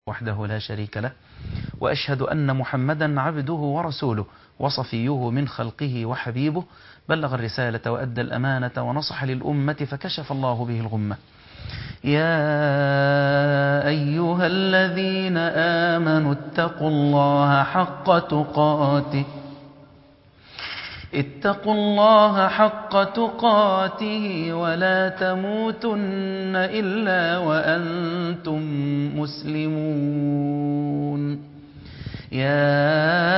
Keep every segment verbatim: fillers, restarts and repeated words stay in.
وحده لا شريك له، وأشهد أن محمدا عبده ورسوله وصفيه من خلقه وحبيبه، بلغ الرسالة وأدى الأمانة ونصح للأمة فكشف الله به الغمة. يا أيها الذين آمنوا اتقوا الله حق تقاته اتقوا الله حق تقاته ولا تموتن إلا وأنتم مسلمون. يا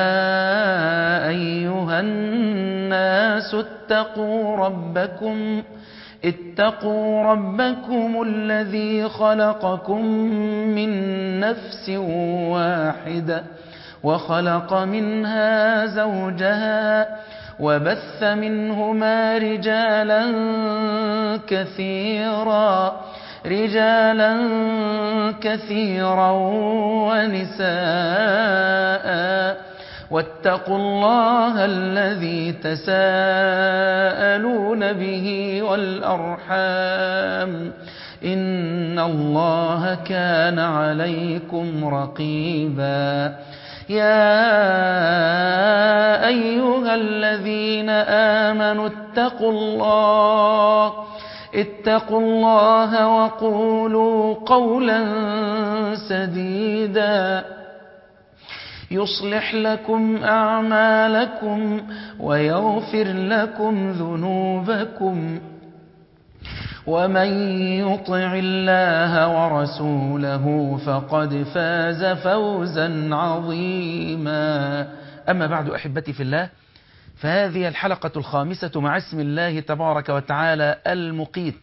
أيها الناس اتقوا ربكم اتقوا ربكم الذي خلقكم من نفس واحدة وخلق منها زوجها وبث منهما رجالا كثيرا رجالا كثيرا ونساء واتقوا الله الذي تساءلون به والأرحام إن الله كان عليكم رقيبا. يا أيها الذين آمنوا اتقوا الله اتقوا الله وقولوا قولا سديدا يصلح لكم أعمالكم ويغفر لكم ذنوبكم، ومن يطع الله ورسوله فقد فاز فوزا عظيما. أما بعد أحبتي في الله، فهذه الحلقة الخامسة مع اسم الله تبارك وتعالى المقيت،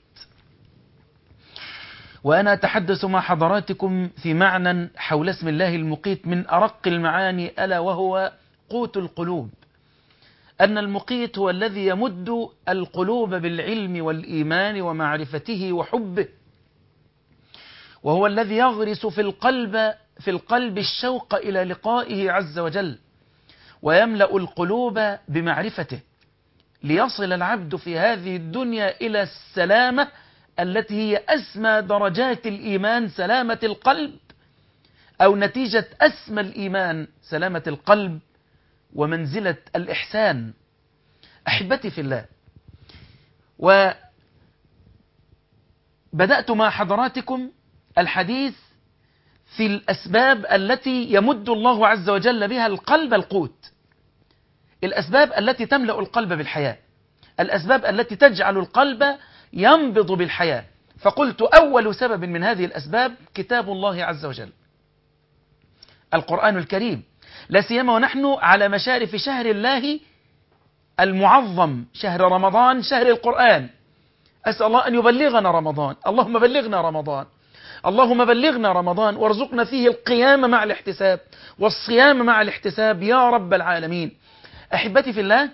وأنا أتحدث مع حضراتكم في معنى حول اسم الله المقيت من أرق المعاني، ألا وهو قوت القلوب. أن المقيت هو الذي يمد القلوب بالعلم والإيمان ومعرفته وحبه، وهو الذي يغرس في القلب في القلب الشوق إلى لقائه عز وجل، ويملأ القلوب بمعرفته، ليصل العبد في هذه الدنيا إلى السلامة التي هي أسمى درجات الإيمان، سلامة القلب، أو نتيجة أسمى الإيمان سلامة القلب ومنزلة الإحسان. أحبتي في الله، وبدأت مع حضراتكم الحديث في الأسباب التي يمد الله عز وجل بها القلب القوت، الأسباب التي تملأ القلب بالحياة، الأسباب التي تجعل القلب ينبض بالحياة. فقلت أول سبب من هذه الأسباب كتاب الله عز وجل، القرآن الكريم، لا سيما ونحن على مشارف شهر الله المعظم، شهر رمضان، شهر القرآن. أسأل الله أن يبلغنا رمضان، اللهم بلغنا رمضان، اللهم بلغنا رمضان وارزقنا فيه القيام مع الاحتساب والصيام مع الاحتساب يا رب العالمين. أحبتي في الله،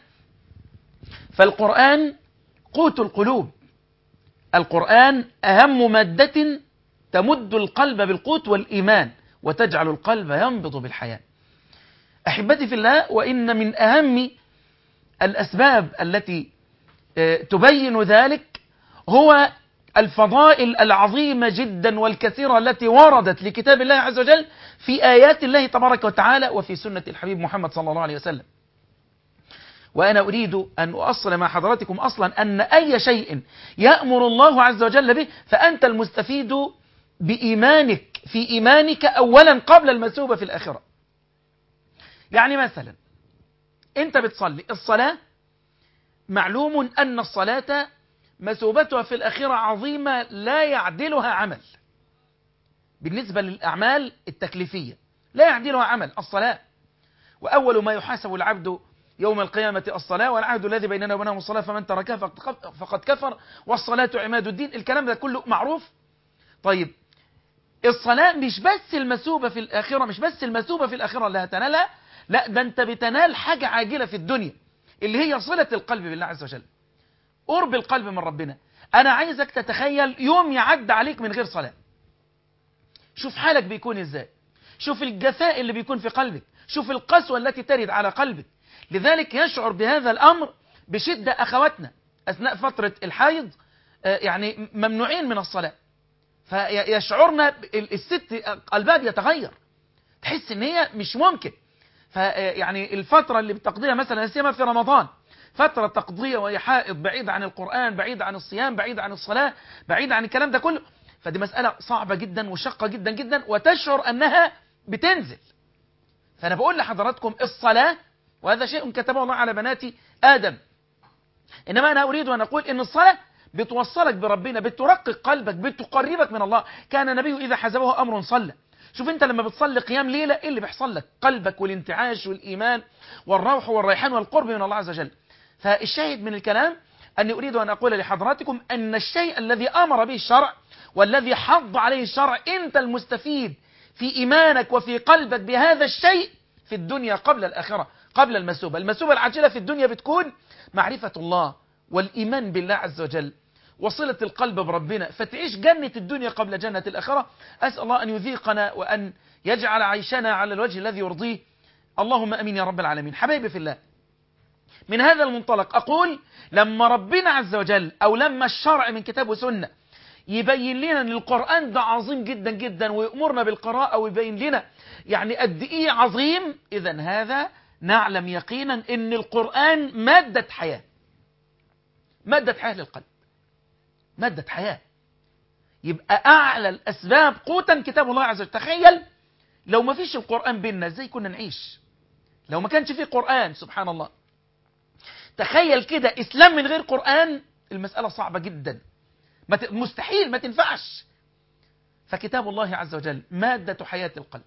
فالقرآن قوت القلوب، القرآن أهم مادة تمد القلب بالقوت والإيمان وتجعل القلب ينبض بالحياة. أحبتي في الله، وإن من أهم الأسباب التي تبين ذلك هو الفضائل العظيمة جدا والكثيرة التي وردت لكتاب الله عز وجل في آيات الله تبارك وتعالى وفي سنة الحبيب محمد صلى الله عليه وسلم. وأنا أريد أن أؤصل مع حضراتكم أصلا أن أي شيء يأمر الله عز وجل به فأنت المستفيد بإيمانك في إيمانك أولا قبل المثوبة في الآخرة. يعني مثلا أنت بتصلي، الصلاة معلوم أن الصلاة مثوبتها في الآخرة عظيمة لا يعدلها عمل، بالنسبة للأعمال التكليفية لا يعدلها عمل الصلاة. وأول ما يحاسب العبد يوم القيامة الصلاة، والعهد الذي بيننا وبينهم الصلاة فمن تركها فقد كفر والصلاة عماد الدين. الكلام ده كله معروف. طيب الصلاة مش بس المثوبة في الآخرة، مش بس المثوبة في الآخرة اللي هتنالها، لا ده أنت بتنال حاجة عاجلة في الدنيا اللي هي صلة القلب بالله عز وجل، قرب القلب من ربنا. أنا عايزك تتخيل يوم يعد عليك من غير صلاة، شوف حالك بيكون إزاي، شوف الجفاء اللي بيكون في قلبك، شوف القسوة التي ترد على قلبك. لذلك يشعر بهذا الأمر بشدة أخواتنا أثناء فترة الحيض، يعني ممنوعين من الصلاة، فيشعرنا الست قلبها بيتغير، تحس ان هي مش ممكن. فيعني الفترة اللي بتقضيها مثلا سيما في رمضان، فترة تقضية وهي حائض بعيد عن القرآن، بعيد عن الصيام، بعيد عن الصلاة، بعيد عن الكلام ده كله، فدي مسألة صعبة جدا وشقة جدا جدا، وتشعر أنها بتنزل. فأنا بقول لحضراتكم الصلاة، وهذا شيء كتبه الله على بنات آدم، إنما أنا أريد أن أقول إن الصلاة بتوصلك بربنا، بترقق قلبك، بتقربك من الله. كان النبي إذا حزبه أمر صلى. شوف أنت لما بتصلي قيام ليلة إيه اللي بيحصل لك؟ قلبك والانتعاش والإيمان والروح والريحان والقرب من الله عز وجل. فالشاهد من الكلام أني أريد أن أقول لحضراتكم أن الشيء الذي أمر به الشرع والذي حض عليه الشرع، أنت المستفيد في إيمانك وفي قلبك بهذا الشيء في الدنيا قبل الآخرة، قبل المثوبة. المثوبة العاجلة في الدنيا بتكون معرفة الله والإيمان بالله عز وجل وصلة القلب بربنا، فتعيش جنة الدنيا قبل جنة الآخرة. أسأل الله أن يذيقنا وأن يجعل عيشنا على الوجه الذي يرضيه، اللهم أمين يا رب العالمين. حبايبي في الله، من هذا المنطلق أقول لما ربنا عز وجل أو لما الشرع من كتاب وسنة يبين لنا أن القرآن ده عظيم جدا جدا ويأمرنا بالقراءة ويبين لنا يعني قد إيه عظيم، إذن هذا نعلم يقينا أن القرآن مادة حياة، مادة حياة للقلب، مادة حياة. يبقى أعلى الأسباب قوتا كتاب الله عز وجل. تخيل لو ما فيش القرآن بيننا ازاي كنا نعيش؟ لو ما كانش فيه قرآن، سبحان الله. تخيل كده إسلام من غير قرآن، المسألة صعبة جدا، مستحيل، ما تنفعش. فكتاب الله عز وجل مادة حياة القلب،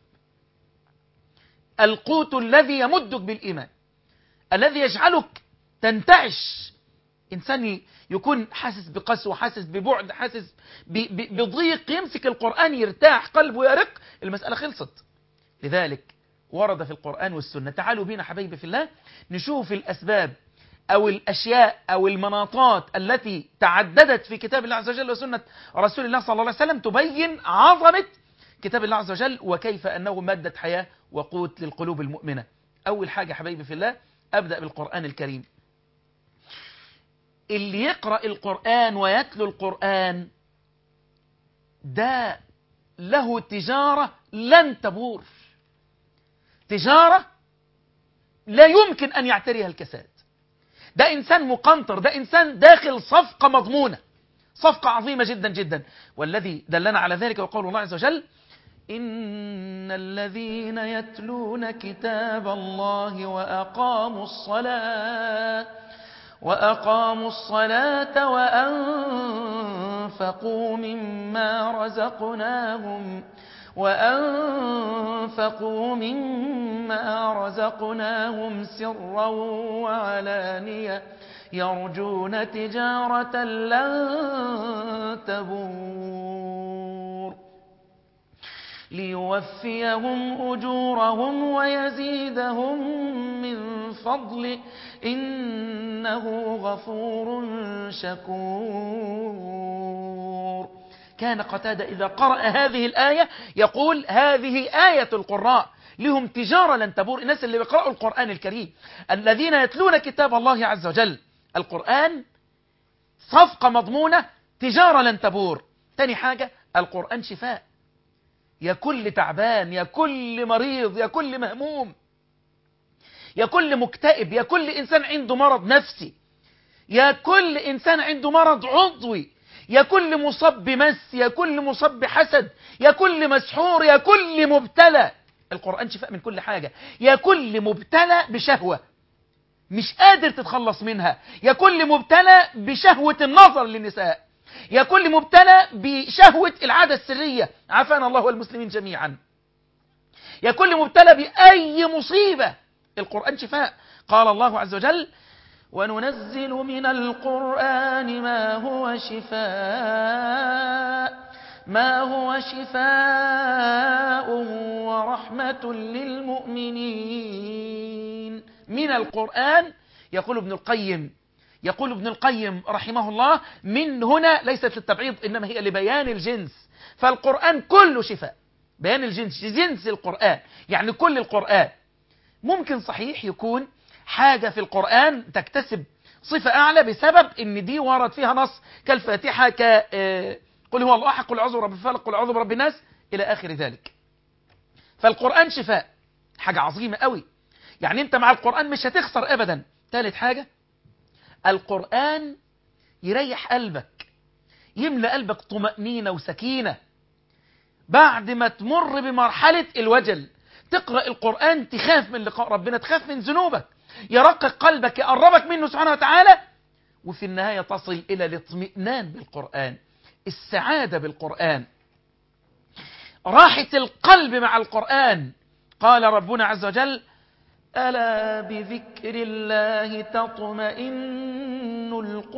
القوت الذي يمدك بالإيمان، الذي يجعلك تنتعش. إنسان يكون حاسس بقسوة، حاسس ببعد، حاسس بضيق، يمسك القرآن يرتاح، قلبه يرق، المسألة خلصت. لذلك ورد في القرآن والسنة. تعالوا بينا حبايبي في الله نشوف الأسباب أو الأشياء أو المناطات التي تعددت في كتاب الله عز وجل وسنة رسول الله صلى الله عليه وسلم تبين عظمة كتاب الله عز وجل وكيف أنه مادة حياة وقوت للقلوب المؤمنة. أول حاجة حبايبي في الله أبدأ بالقرآن الكريم. اللي يقرأ القرآن ويتلو القرآن ده له تجارة لن تبور، تجارة لا يمكن أن يعتريها الكساد. ده إنسان مقنطر، ده إنسان داخل صفقة مضمونة، صفقة عظيمة جدا جدا. والذي دلنا على ذلك وقول الله عز وجل: إن الذين يتلون كتاب الله وأقاموا الصلاة وأقاموا الصلاة وأنفقوا مما رزقناهم وأنفقوا مما رزقناهم سرا وعلانية يرجون تجارة لن تبور ليوفيهم أجورهم ويزيدهم من فضله إنه غفور شكور. كان قتادة إذا قرأ هذه الآية يقول: هذه آية القراء، لهم تجارة لن تبور. الناس اللي بيقرأوا القرآن الكريم، الذين يتلون كتاب الله عز وجل، القرآن صفقة مضمونة، تجارة لن تبور. تاني حاجة، القرآن شفاء، يا كل تعبان، يا كل مريض، يا كل مهموم، يا كل مكتئب، يا كل إنسان عنده مرض نفسي، يا كل إنسان عنده مرض عضوي، يا كل مصاب بمس، يا كل مصاب بحسد، يا كل مسحور، يا كل مبتلى. القرآن شفاء من كل حاجة. يا كل مبتلى بشهوة مش قادر تتخلص منها، يا كل مبتلى بشهوة النظر للنساء، يا كل مبتلى بشهوة العادة السرية، عافانا الله والمسلمين جميعا، يا كل مبتلى بأي مصيبة، القرآن شفاء. قال الله عز وجل: وننزل من القرآن ما هو شفاء ما هو شفاء ورحمة للمؤمنين. من القرآن، يقول ابن القيم يقول ابن القيم رحمه الله: من هنا ليست للتبعيض إنما هي لبيان الجنس، فالقرآن كله شفاء، بيان الجنس، جنس القرآن يعني كل القرآن. ممكن صحيح يكون حاجة في القرآن تكتسب صفة أعلى بسبب إن دي ورد فيها نص كالفاتحة، قل هو الله أحد، قل أعوذ برب الفلق، قل أعوذ برب الناس، إلى آخر ذلك. فالقرآن شفاء، حاجة عظيمة قوي. يعني أنت مع القرآن مش هتخسر أبدا. ثالث حاجة، القرآن يريح قلبك، يملأ قلبك طمأنينة وسكينة. بعد ما تمر بمرحلة الوجل تقرأ القرآن تخاف من لقاء ربنا، تخاف من ذنوبك، يرقق قلبك، يقربك منه سبحانه وتعالى، وفي النهاية تصل إلى الاطمئنان بالقرآن، السعادة بالقرآن، راحة القلب مع القرآن. قال ربنا عز وجل: ألا بذكر الله تطمئن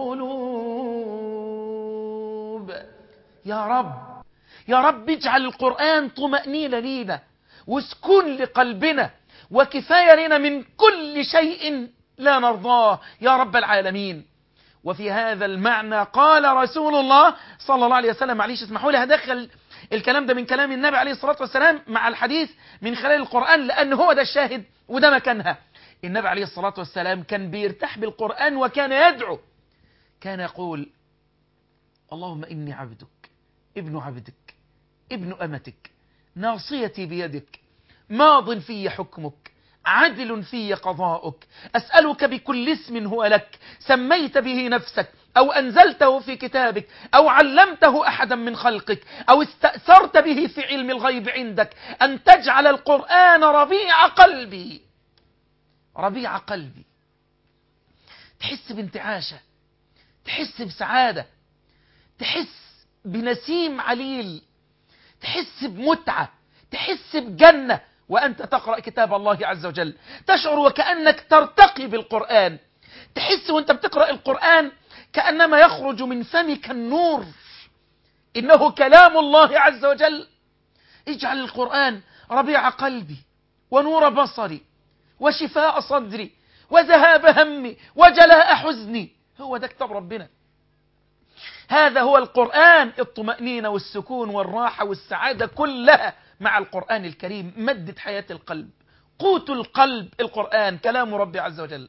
القلوب. يا رب، يا رب اجعل القرآن طمأنينة لينا وسكون لقلبنا وكفاية لنا من كل شيء لا نرضاه يا رب العالمين. وفي هذا المعنى قال رسول الله صلى الله عليه وسلم، معليش اسمحوا لي هدخل الكلام ده من كلام النبي عليه الصلاة والسلام مع الحديث من خلال القرآن، لأن هو ده الشاهد وده مكانها. النبي عليه الصلاة والسلام كان بيرتاح بالقرآن وكان يدعو، كان يقول: اللهم إني عبدك ابن عبدك ابن أمتك ناصيتي بيدك ماض في حكمك عدل في قضاؤك أسألك بكل اسم هو لك سميت به نفسك أو أنزلته في كتابك أو علمته أحدا من خلقك أو استأثرت به في علم الغيب عندك أن تجعل القرآن ربيع قلبي. ربيع قلبي، تحس بانتعاشة، تحس بسعادة، تحس بنسيم عليل، تحس بمتعة، تحس بجنة وأنت تقرأ كتاب الله عز وجل، تشعر وكأنك ترتقي بالقرآن، تحس وأنت بتقرأ القرآن كأنما يخرج من فمك النور، إنه كلام الله عز وجل. اجعل القرآن ربيع قلبي ونور بصري وشفاء صدري وذهاب همي وجلاء حزني. هو ده كتاب ربنا، هذا هو القرآن، الطمأنينة والسكون والراحة والسعادة كلها مع القرآن الكريم، مادة حياة القلب، قوت القلب القرآن، كلام ربي عز وجل.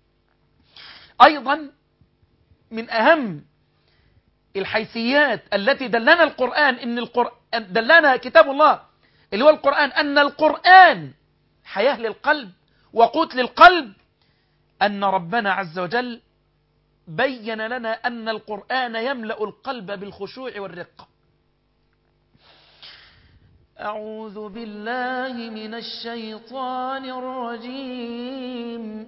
أيضا من أهم الحيثيات التي دلنا القرآن إن القرآن دلنا كتاب الله اللي هو القرآن أن القرآن حياة للقلب وقوت للقلب، أن ربنا عز وجل بين لنا أن القرآن يملأ القلب بالخشوع والرقة. أعوذ بالله من الشيطان الرجيم.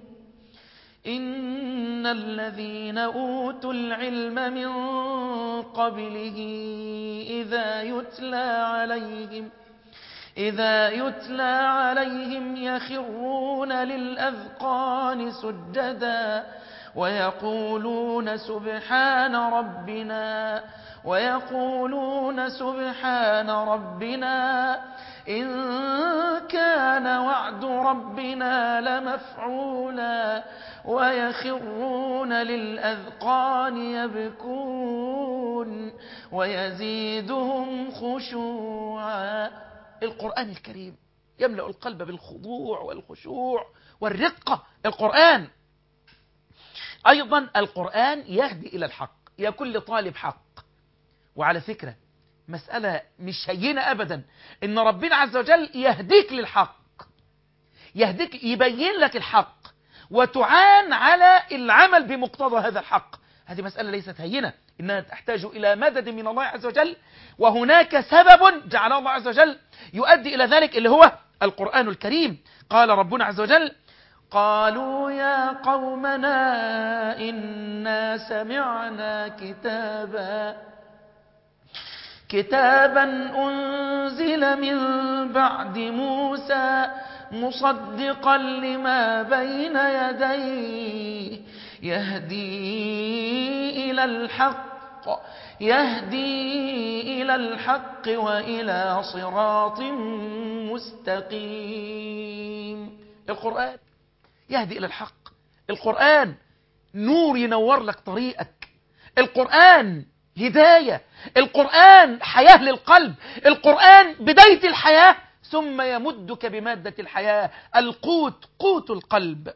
إن الذين أوتوا العلم من قبله إذا يتلى عليهم إذا يتلى عليهم يخرون للأذقان سجدا ويقولون سبحان ربنا ويقولون سبحان ربنا إن كان وعد ربنا لمفعولا ويخرون للأذقان يبكون ويزيدهم خشوعا. القرآن الكريم يملأ القلب بالخضوع والخشوع والرقة. القرآن أيضا القرآن يهدي إلى الحق، يا كل طالب حق. وعلى فكرة مسألة مش هينة أبدا إن ربنا عز وجل يهديك للحق، يهديك يبين لك الحق وتعان على العمل بمقتضى هذا الحق. هذه مسألة ليست هينة، إنها تحتاج إلى مدد من الله عز وجل، وهناك سبب جعل الله عز وجل يؤدي إلى ذلك اللي هو القرآن الكريم. قال ربنا عز وجل: قالوا يا قومنا إنا سمعنا كتابا كتابا أنزل من بعد موسى مصدقا لما بين يديه يهدي إلى الحق يهدي إلى الحق وإلى صراط مستقيم. القرآن يهدي إلى الحق، القرآن نور ينور لك طريقك، القرآن هداية، القرآن حياة للقلب، القرآن بداية الحياة ثم يمدك بمادة الحياة، القوت قوت القلب.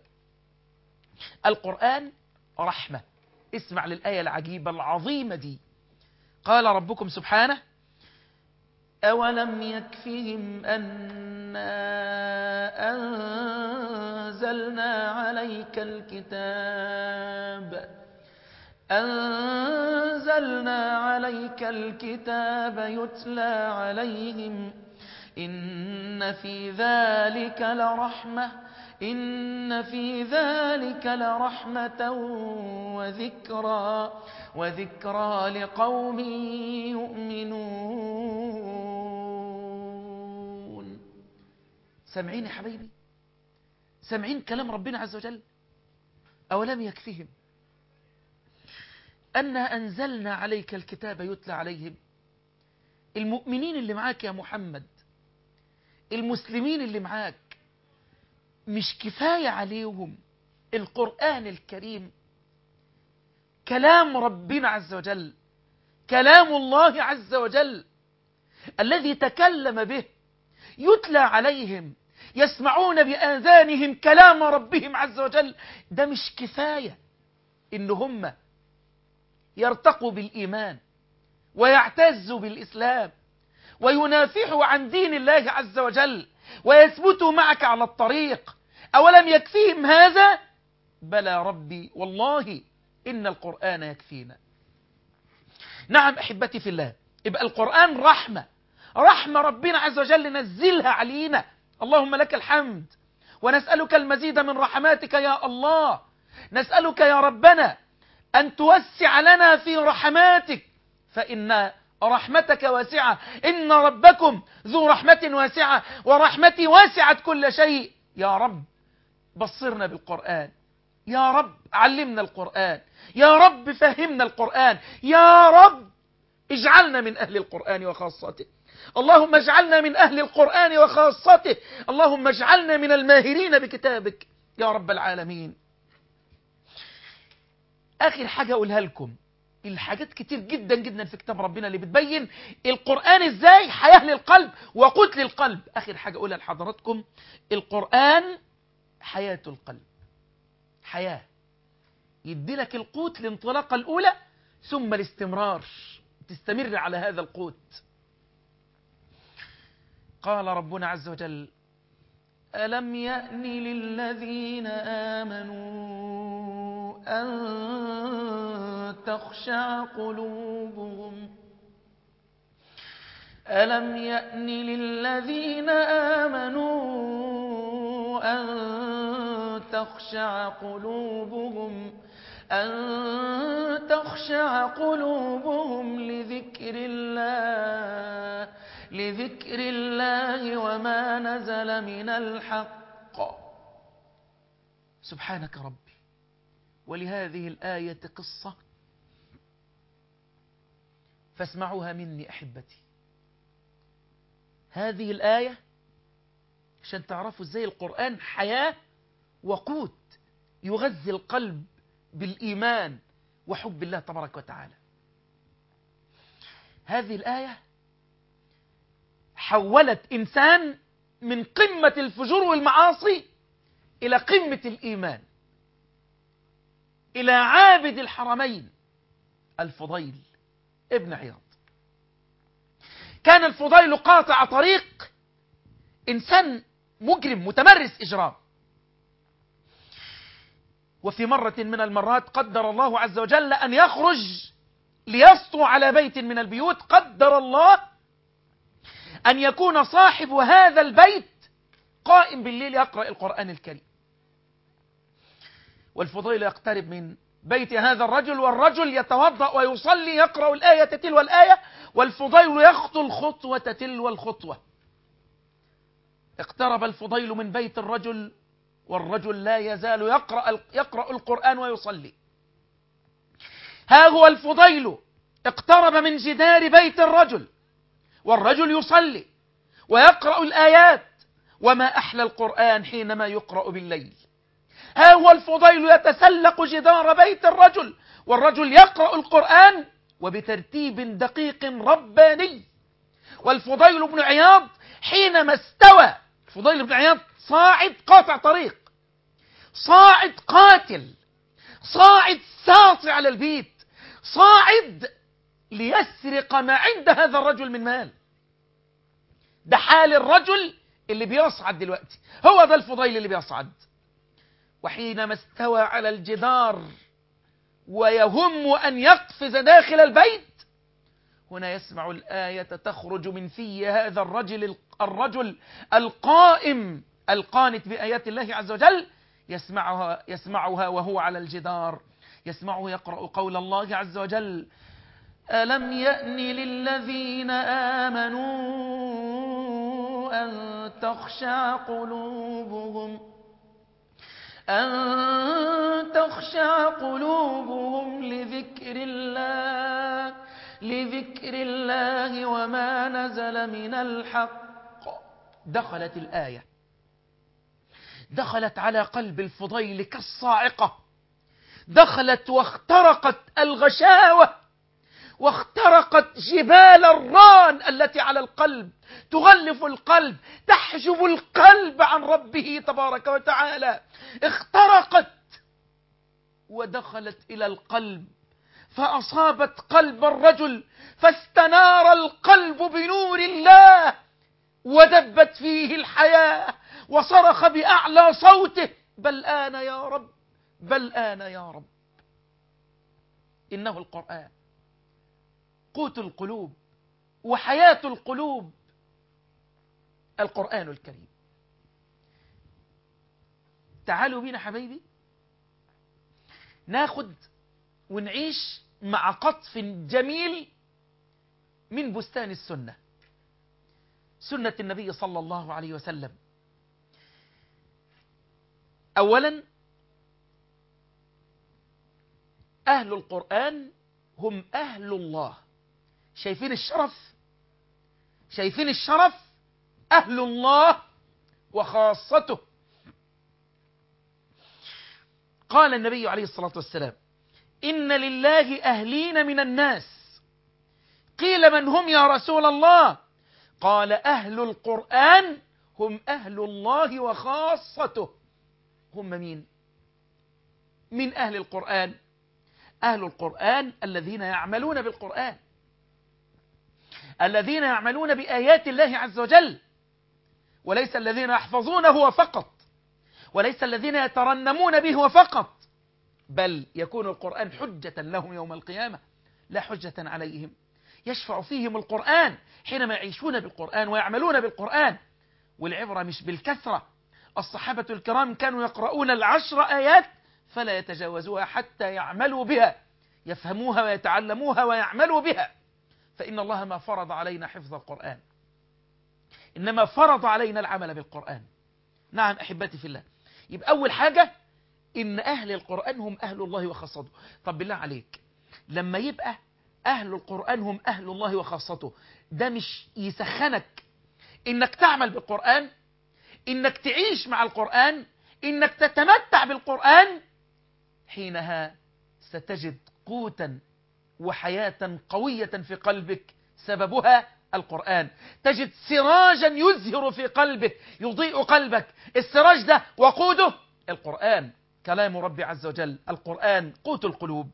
القرآن رحمة. اسمع للآية العجيبة العظيمة دي: قال ربكم سبحانه: أولم يكفهم أنا أنزلنا عليك الكتاب أنزلنا عليك الكتاب يتلى عليهم إن في ذلك لرحمة إن في ذلك لرحمة وذكرى وذكرى لقوم يؤمنون. سامعين يا حبيبي؟ سامعين كلام ربنا عز وجل؟ أولم يكفهم أنا أنزلنا عليك الكتاب يتلى عليهم. المؤمنين اللي معاك يا محمد، المسلمين اللي معاك، مش كفاية عليهم القرآن الكريم؟ كلام ربنا عز وجل، كلام الله عز وجل الذي تكلم به يتلى عليهم، يسمعون بآذانهم كلام ربهم عز وجل. ده مش كفاية إن هم يرتقوا بالإيمان ويعتزوا بالإسلام وينافحوا عن دين الله عز وجل ويثبتوا معك على الطريق؟ أولم يكفيهم هذا؟ بلى ربي والله إن القرآن يكفينا. نعم أحبتي في الله، يبقى القرآن رحمة، رحمة ربنا عز وجل نزلها علينا، اللهم لك الحمد، ونسألك المزيد من رحماتك يا الله. نسألك يا ربنا أن توسع لنا في رحماتك، فإن رحمتك واسعة، إن ربكم ذو رحمة واسعة ورحمتي واسعت كل شيء. يا رب بصرنا بالقرآن، يا رب علمنا القرآن، يا رب فهمنا القرآن، يا رب اجعلنا من أهل القرآن وخاصته. اللهم اجعلنا من أهل القرآن وخاصته، اللهم اجعلنا من الماهرين بكتابك يا رب العالمين. آخر حاجة أقولها لكم، الحاجات كتير جدا جدا في كتاب ربنا اللي بتبين القرآن ازاي حياة للقلب وقوت للقلب. آخر حاجة أقولها لحضراتكم، القرآن حياة القلب، حياة يدي لك القوت الانطلاقة الأولى ثم الاستمرار، تستمر على هذا القوت. قال ربنا عز وجل: ألم يأن للذين آمنوا أن تخشع قلوبهم ألم يأن للذين آمنوا أن تخشع قلوبهم أن تخشع قلوبهم لذكر الله لذكر الله وما نزل من الحق. سبحانك ربي. ولهذه الآية قصة فاسمعوها مني أحبتي. هذه الآية عشان تعرفوا ازاي القرآن حياة وقوت يغذي القلب بالإيمان وحب الله تبارك وتعالى. هذه الآية حولت إنسان من قمة الفجور والمعاصي إلى قمة الإيمان، إلى عابد الحرمين الفضيل ابن عياض. كان الفضيل قاطع طريق، إنسان مجرم متمرس إجرام. وفي مرة من المرات قدر الله عز وجل أن يخرج ليسطو على بيت من البيوت، قدر الله أن يكون صاحب هذا البيت قائم بالليل يقرأ القرآن الكريم. والفضيل يقترب من بيت هذا الرجل، والرجل يتوضأ ويصلي يقرأ الآية تلو الآية، والفضيل يخطو الخطوة تلو الخطوة. اقترب الفضيل من بيت الرجل والرجل لا يزال يقرأ, يقرأ القرآن ويصلي. ها هو الفضيل اقترب من جدار بيت الرجل والرجل يصلي ويقرأ الآيات، وما أحلى القرآن حينما يقرأ بالليل. ها هو الفضيل يتسلق جدار بيت الرجل والرجل يقرأ القرآن وبترتيب دقيق رباني. والفضيل بن عياض حينما استوى، الفضيل بن عياض صاعد قاطع طريق، صاعد قاتل، صاعد ساطع على البيت، صاعد ليسرق ما عند هذا الرجل من مال. ده حال الرجل اللي بيصعد دلوقتي، هو ده الفضيل اللي بيصعد. وحينما استوى على الجدار ويهم أن يقفز داخل البيت، هنا يسمع الآية تخرج من في هذا الرجل الرجل القائم القانت بآيات الله عز وجل، يسمعها, يسمعها وهو على الجدار، يسمعه يقرأ قول الله عز وجل: ألم يأن للذين آمنوا أن تخشع قلوبهم أن تخشع قلوبهم لذكر الله لذكر الله وما نزل من الحق. دخلت الآية، دخلت على قلب الفضيل كالصاعقة، دخلت واخترقت الغشاوة واخترقت جبال الران التي على القلب، تغلف القلب، تحجب القلب عن ربه تبارك وتعالى. اخترقت ودخلت إلى القلب فأصابت قلب الرجل، فاستنار القلب بنور الله ودبت فيه الحياة، وصرخ بأعلى صوته: بل آن يا رب، بل آن يا رب. إنه القرآن قوت القلوب وحياة القلوب، القرآن الكريم. تعالوا بينا حبايبي ناخد ونعيش مع قطف جميل من بستان السنة، سنة النبي صلى الله عليه وسلم. أولا، أهل القرآن هم أهل الله. شايفين الشرف؟ شايفين الشرف؟ أهل الله وخاصته. قال النبي عليه الصلاة والسلام: إن لله أهلين من الناس. قيل: من هم يا رسول الله؟ قال: أهل القرآن هم أهل الله وخاصته. هم مين؟ من أهل القرآن؟ أهل القرآن الذين يعملون بالقرآن، الذين يعملون بآيات الله عز وجل، وليس الذين يحفظونه فقط، وليس الذين يترنمون به فقط، بل يكون القرآن حجة لهم يوم القيامة لا حجة عليهم. يشفع فيهم القرآن حينما يعيشون بالقرآن ويعملون بالقرآن. والعبرة مش بالكثرة. الصحابة الكرام كانوا يقرؤون العشر آيات فلا يتجاوزوها حتى يعملوا بها، يفهموها ويتعلموها ويعملوا بها. فإن الله ما فرض علينا حفظ القرآن، إنما فرض علينا العمل بالقرآن. نعم أحبتي في الله. يبقى أول حاجة إن أهل القرآن هم أهل الله وخاصته. طب بالله عليك، لما يبقى أهل القرآن هم أهل الله وخاصته، ده مش يسخنك إنك تعمل بالقرآن، إنك تعيش مع القرآن، إنك تتمتع بالقرآن؟ حينها ستجد قوتا وحياة قوية في قلبك سببها القرآن. تجد سراجا يزهر في قلبك يضيء قلبك. السراج ده وقوده القرآن، كلام ربي عز وجل. القرآن قوت القلوب.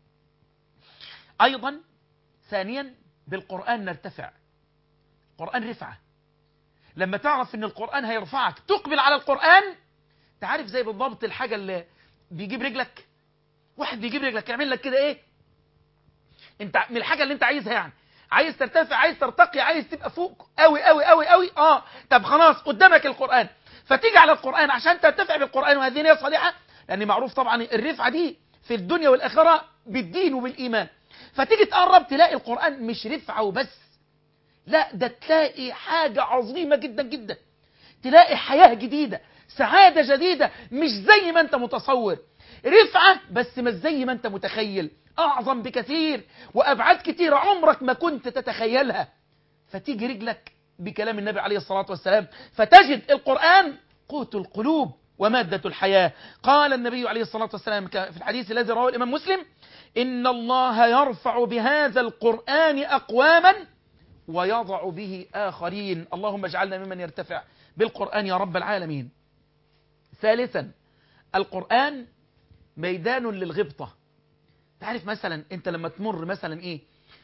أيضا ثانيا بالقرآن نرتفع. القرآن رفعة. لما تعرف ان القرآن هيرفعك تقبل على القرآن. تعرف زي بالضبط الحاجة اللي بيجيب رجلك، واحد بيجيب رجلك يعمل لك كده ايه، انت من الحاجة اللي انت عايزها، يعني عايز ترتفع، عايز ترتقي، عايز تبقى فوق قوي قوي قوي قوي. اه طب خلاص قدامك القرآن، فتيجي على القرآن عشان ترتفع بالقرآن، وهذه نية صالحة، لان معروف طبعا الرفعة دي في الدنيا والآخرة بالدين وبالإيمان. فتيجي تقرب تلاقي القرآن مش رفعة وبس، لا ده تلاقي حاجة عظيمة جدا جدا، تلاقي حياة جديدة، سعادة جديدة، مش زي ما انت متصور. رفعة بس مش زي ما انت متخيل، أعظم بكثير وأبعاد كتير عمرك ما كنت تتخيلها. فتيجي رجلك بكلام النبي عليه الصلاة والسلام، فتجد القرآن قوت القلوب ومادة الحياة. قال النبي عليه الصلاة والسلام في الحديث الذي رواه الإمام مسلم: إن الله يرفع بهذا القرآن أقواما ويضع به آخرين. اللهم اجعلنا ممن يرتفع بالقرآن يا رب العالمين. ثالثا القرآن ميدان للغبطة. تعرف مثلا انت لما تمر مثلا ايه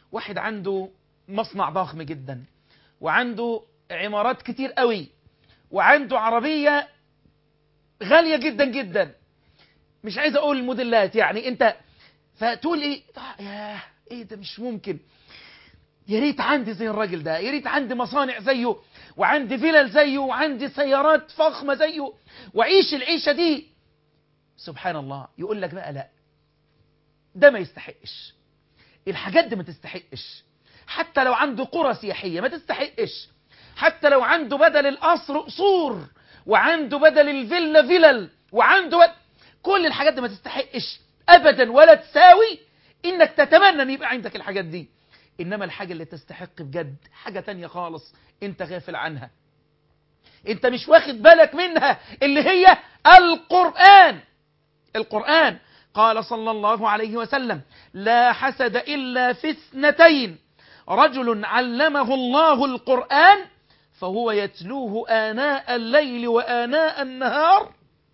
واحد عنده مصنع ضخم جدا، وعنده عمارات كتير قوي، وعنده عربية غالية جدا جدا، مش عايز اقول الموديلات يعني انت، فتقول ايه يا ايه ده مش ممكن، يا ريت عندي زي الراجل ده، يا ريت عندي مصانع زيه، وعندي فيلل زيه، وعندي سيارات فخمة زيه، وعيش العيشة دي. سبحان الله. يقول لك بقى لا، ده ما يستحقش، الحاجات دي ما تستحقش، حتى لو عنده قرى سياحية ما تستحقش، حتى لو عنده بدل القصر قصور، وعنده بدل الفيلا فيلل، وعنده بدل... كل الحاجات دي ما تستحقش أبدا، ولا تساوي إنك تتمنى أن يبقى عندك الحاجات دي. إنما الحاجة اللي تستحق بجد حاجة تانية خالص، أنت غافل عنها، أنت مش واخد بالك منها، اللي هي القرآن. القرآن قال صلى الله عليه وسلم: لا حسد إلا في اثنتين، رجل علمه الله القرآن فهو يتلوه آناء الليل وآناء النهار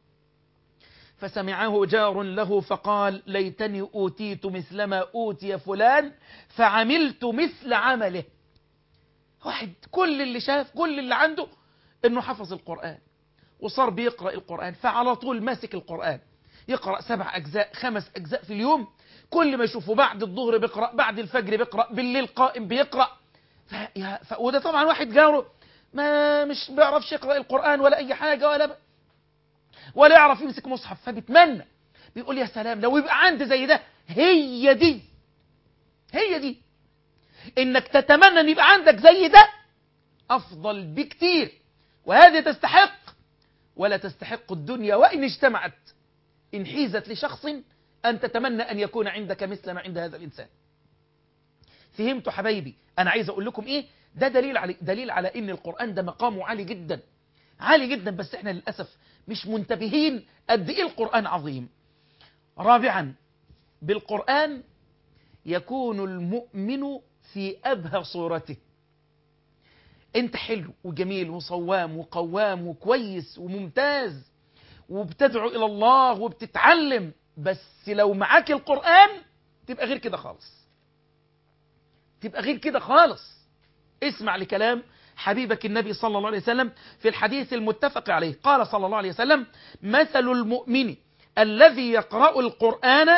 فسمعه جار له فقال: ليتني أوتيت مثل ما أوتي فلان فعملت مثل عمله. واحد كل اللي شاف، كل اللي عنده انه حفظ القرآن وصار بيقرأ القرآن، فعلى طول ماسك القرآن، يقرأ سبع أجزاء خمس أجزاء في اليوم، كل ما يشوفه بعد الظهر بيقرأ، بعد الفجر بيقرأ، بالليل قائم بيقرأ. ف... ف... وده طبعا واحد جاره ما مش بيعرفش يقرأ القرآن ولا أي حاجة، ولا ب... ولا يعرف يمسك مصحف، فبيتمنى، بيقول يا سلام لو يبقى عندي زي ده. هي دي هي دي إنك تتمنى أن يبقى عندك زي ده أفضل بكتير، وهذه تستحق ولا تستحق الدنيا وإن اجتمعت، إن حيزت لشخص أن تتمنى أن يكون عندك مثل ما عند هذا الإنسان. فهمتوا حبايبي؟ أنا عايز أقول لكم إيه ده؟ دليل على دليل على إن القرآن ده مقامه عالي جدا، عالي جدا، بس إحنا للأسف مش منتبهين قد إيه القرآن عظيم. رابعا، بالقرآن يكون المؤمن في أبهى صورته. أنت حلو وجميل وصوام وقوام وكويس وممتاز وبتدعو إلى الله وبتتعلم، بس لو معاك القرآن تبقى غير كده خالص، تبقى غير كده خالص. اسمع لكلام حبيبك النبي صلى الله عليه وسلم في الحديث المتفق عليه. قال صلى الله عليه وسلم: مثل المؤمن الذي يقرأ القرآن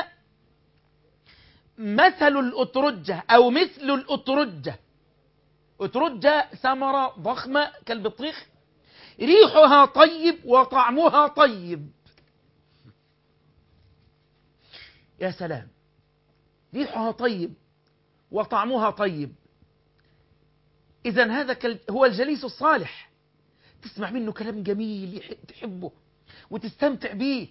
مثل الأترجة أو مثل الأترجة. أترجة ثمرة ضخمة كالبطيخ، ريحها طيب وطعمها طيب. يا سلام، ريحها طيب وطعمها طيب. إذن هذا هو الجليس الصالح، تسمع منه كلام جميل تحبه وتستمتع به،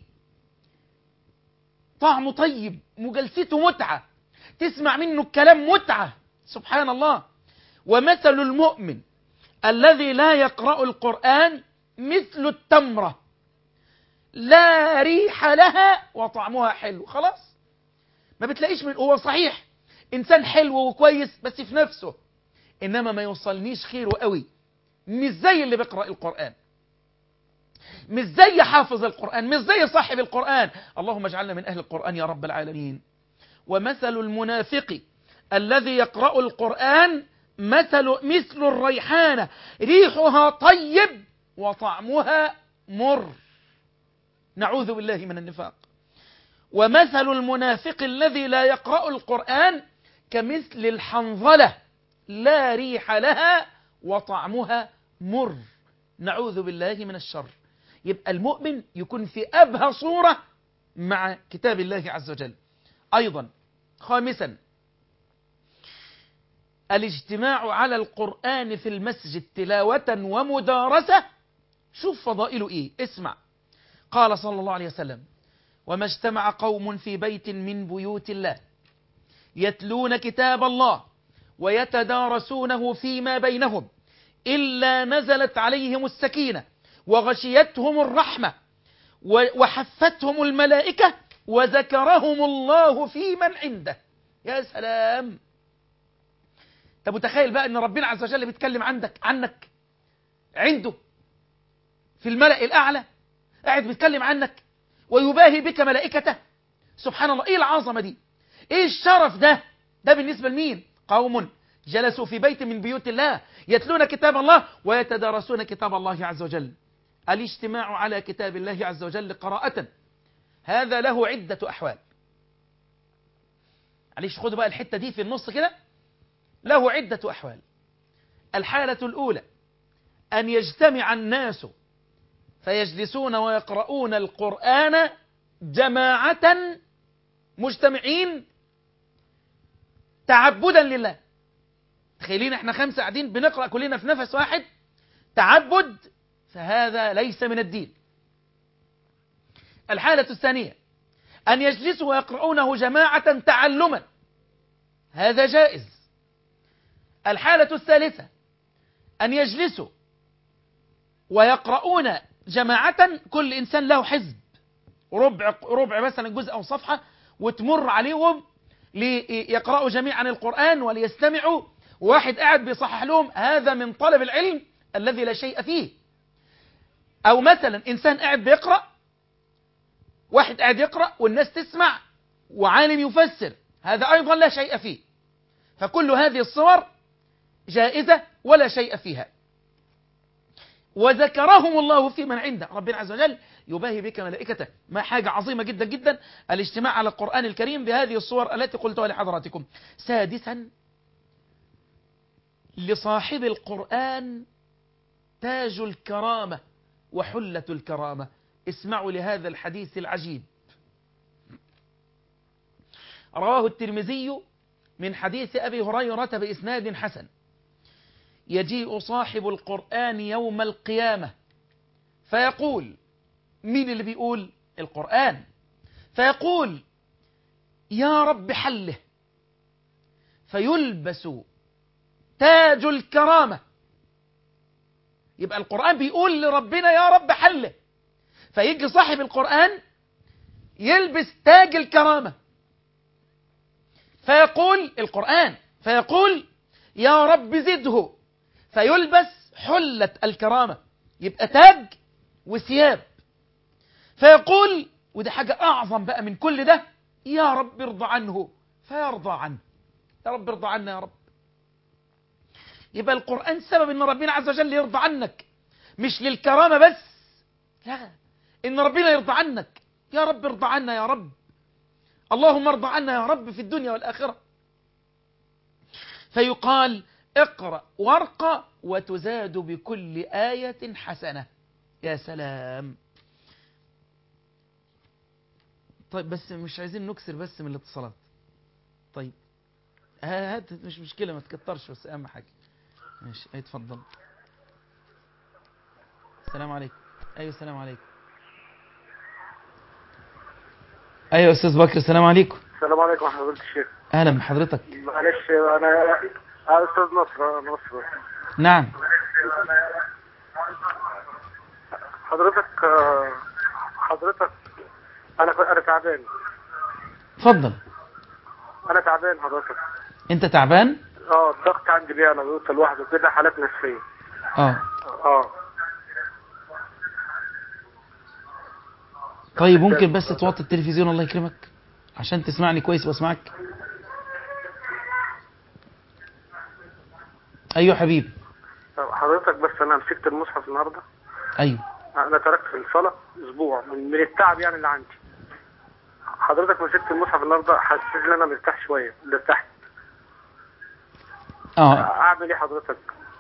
طعمه طيب، مجلسته متعة، تسمع منه الكلام متعة. سبحان الله. ومثل المؤمن الذي لا يقرأ القرآن مثل التمرة، لا ريح لها وطعمها حلو. خلاص، ما بتلاقيش من، هو صحيح إنسان حلو وكويس بس في نفسه، إنما ما يوصلنيش خيره قوي، مش زي اللي بيقرأ القرآن، مش زي حافظ القرآن، مش زي صاحب القرآن. اللهم اجعلنا من أهل القرآن يا رب العالمين. ومثل المنافق الذي يقرأ القرآن مثل مثل الريحانة، ريحها طيب وطعمها مر. نعوذ بالله من النفاق. ومثل المنافق الذي لا يقرأ القرآن كمثل الحنظلة، لا ريح لها وطعمها مر. نعوذ بالله من الشر. يبقى المؤمن يكون في أبهى صورة مع كتاب الله عز وجل. أيضا خامسا، الاجتماع على القرآن في المسجد تلاوة ومدارسة. شوف فضائله إيه، اسمع. قال صلى الله عليه وسلم: وما اجتمع قوم في بيت من بيوت الله يتلون كتاب الله ويتدارسونه فيما بينهم إلا نزلت عليهم السكينة وغشيتهم الرحمة وحفتهم الملائكة وذكرهم الله في من عنده. يا سلام. طب متخيل بقى ان ربنا عز وجل بيتكلم عندك عنك عنده في الملأ الأعلى، قاعد بيتكلم عنك ويباهي بك ملائكته. سبحان الله، ايه العظمة دي، ايه الشرف ده. ده بالنسبة لمين؟ قوم جلسوا في بيت من بيوت الله يتلون كتاب الله ويتدارسون كتاب الله عز وجل. الاجتماع على كتاب الله عز وجل قراءة هذا له عدة أحوال. معلش خدوا بقى الحتة دي في النص كده، له عدة أحوال. الحالة الأولى أن يجتمع الناس فيجلسون ويقرؤون القرآن جماعة مجتمعين تعبدا لله. تخيلين احنا خمسة قاعدين بنقرأ كلنا في نفس واحد تعبد، فهذا ليس من الدين. الحالة الثانية أن يجلسوا ويقرؤونه جماعة تعلما، هذا جائز. الحالة الثالثة أن يجلسوا ويقرؤون جماعة كل إنسان له حزب، ربع ربع مثلا جزء أو صفحة، وتمر عليهم ليقرأوا جميعا القرآن وليستمعوا، واحد قاعد بيصحح لهم، هذا من طلب العلم الذي لا شيء فيه. أو مثلا إنسان قاعد بيقرأ، واحد قاعد يقرأ والناس تسمع وعالم يفسر، هذا أيضا لا شيء فيه. فكل هذه الصور جائزة ولا شيء فيها. وذكرهم الله في من عنده، ربنا عز وجل يباهي بك ملائكته، ما حاجة عظيمة جدا جدا الاجتماع على القرآن الكريم بهذه الصور التي قلتها لحضراتكم. سادسا، لصاحب القرآن تاج الكرامة وحلة الكرامة. اسمعوا لهذا الحديث العجيب، رواه الترمذي من حديث أبي هريرة بإسناد حسن: يجيء صاحب القرآن يوم القيامة فيقول، مين اللي بيقول؟ القرآن. فيقول: يا رب حله، فيلبس تاج الكرامة. يبقى القرآن بيقول لربنا يا رب حله، فيجي صاحب القرآن يلبس تاج الكرامة، فيقول القرآن فيقول يا رب زده، فيلبس حلة الكرامة، يبقى تاج وثياب. فيقول، وده حاجة أعظم بقى من كل ده، يا رب ارضى عنه، فيرضى عنه. يا رب ارضى عنا يا رب. يبقى القرآن سبب ان ربنا عز وجل يرضى عنك، مش للكرامة بس، لا، ان ربنا يرضى عنك. يا رب ارضى عنا يا رب، اللهم ارضى عنا يا رب في الدنيا والآخرة. فيقال: اقرأ وارقى وتزاد بكل آية حسنة. يا سلام. طيب بس مش عايزين نكسر بس من الاتصالات. طيب هات، مش مشكلة، ما تكترش، بس أهم حاجة. ماشي، اي اتفضل. السلام عليكم. ايوه السلام عليكم. ايوه استاذ بكر، السلام عليكم. السلام عليكم ورحمة الله الشيخ. اهلا بحضرتك. معلش انا استاذ نصر نصر نعم. حضرتك حضرتك انا انا تعبان. اتفضل. انا تعبان حضرتك. انت تعبان؟ اه الضغط عندي بيعلى بيوصل لوحده كده، حالات نفسيه. اه اه طيب ممكن بس توطي التلفزيون الله يكرمك عشان تسمعني كويس واسمعك. ايوه حبيبي. حضرتك بس انا مسكت المصحف النهارده. ايوه انا تركت الصلاه اسبوع من, من التعب يعني اللي عندي. حضرتك مسكت المصحف النهارده، حسيت ان انا مرتاح شويه، ارتحت. اه اعمل ايه حضرتك؟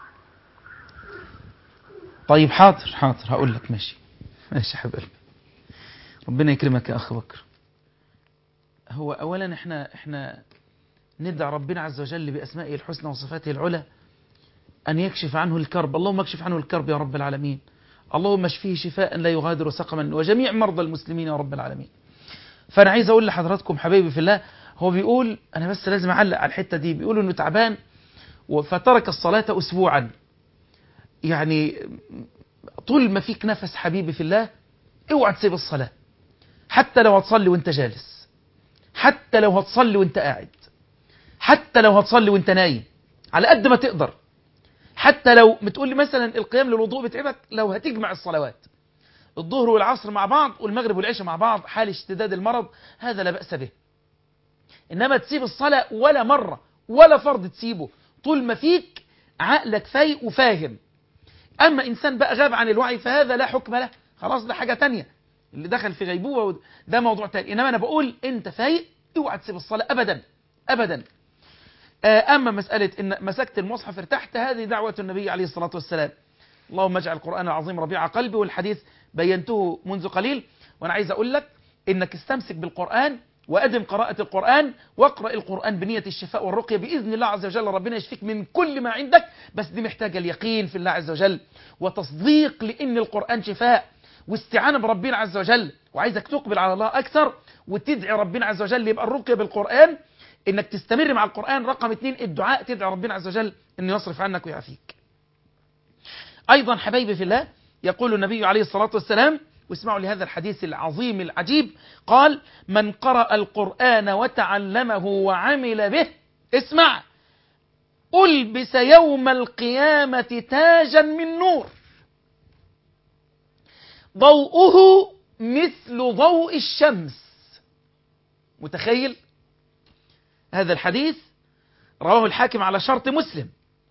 طيب حاضر حاضر هقول لك. ماشي ماشي يا حبيبي، ربنا يكرمك يا اخ بكر. هو اولا احنا احنا ندعي ربنا عز وجل باسمائه الحسنى وصفاته العلى ان يكشف عنه الكرب. اللهم اكشف عنه الكرب يا رب العالمين. اللهم اشفيه شفاء لا يغادر سقما، وجميع مرضى المسلمين يا رب العالمين. فانا عايز اقول لحضراتكم حبايبي في الله، هو بيقول، انا بس لازم اعلق على الحته دي، بيقول انه تعبان فترك الصلاه اسبوعا. يعني طول ما فيك نفس حبيبي في الله اوعى تسيب الصلاه، حتى لو هتصلي وانت جالس، حتى لو هتصلي وانت قاعد، حتى لو هتصلي وانت نايم، على قد ما تقدر. حتى لو بتقول لي مثلا القيام للوضوء بتعبك، لو هتجمع الصلوات الظهر والعصر مع بعض والمغرب والعشاء مع بعض حال اشتداد المرض، هذا لا بأس به. إنما تسيب الصلاة ولا مرة ولا فرض تسيبه طول ما فيك عقلك فايق وفاهم. أما إنسان بقى غاب عن الوعي فهذا لا حكم له، خلاص ده حاجة تانية، اللي دخل في غيبوبة ده موضوع تاني. إنما أنا بقول أنت فايق اوعى تسيب الصلاة أبدا أبدا. أما مسألة إن مسكت المصحف ارتحت، هذه دعوة النبي عليه الصلاة والسلام، اللهم اجعل القرآن العظيم ربيع قلبي، والحديث بينته منذ قليل. وأنا عايز أقول لك إنك استمسك بالقرآن وأدم قراءة القرآن، واقرأ القرآن بنية الشفاء والرقية بإذن الله عز وجل، ربنا يشفيك من كل ما عندك. بس دي محتاجة اليقين في الله عز وجل وتصديق لأن القرآن شفاء واستعانة بربنا عز وجل، وعايزك تقبل على الله أكثر وتدعي ربنا عز وجل يبقى الرقية بالقرآن، إنك تستمر مع القرآن. رقم اثنين الدعاء، تدعي ربنا عز وجل إنه يصرف عنك ويعافيك. أيضا حبايبي في الله، يقول النبي عليه الصلاة والسلام، واسمعوا لهذا الحديث العظيم العجيب، قال: من قرأ القرآن وتعلمه وعمل به، اسمع، ألبس يوم القيامة تاجا من نور ضوءه مثل ضوء الشمس. متخيل؟ هذا الحديث رواه الحاكم على شرط مسلم،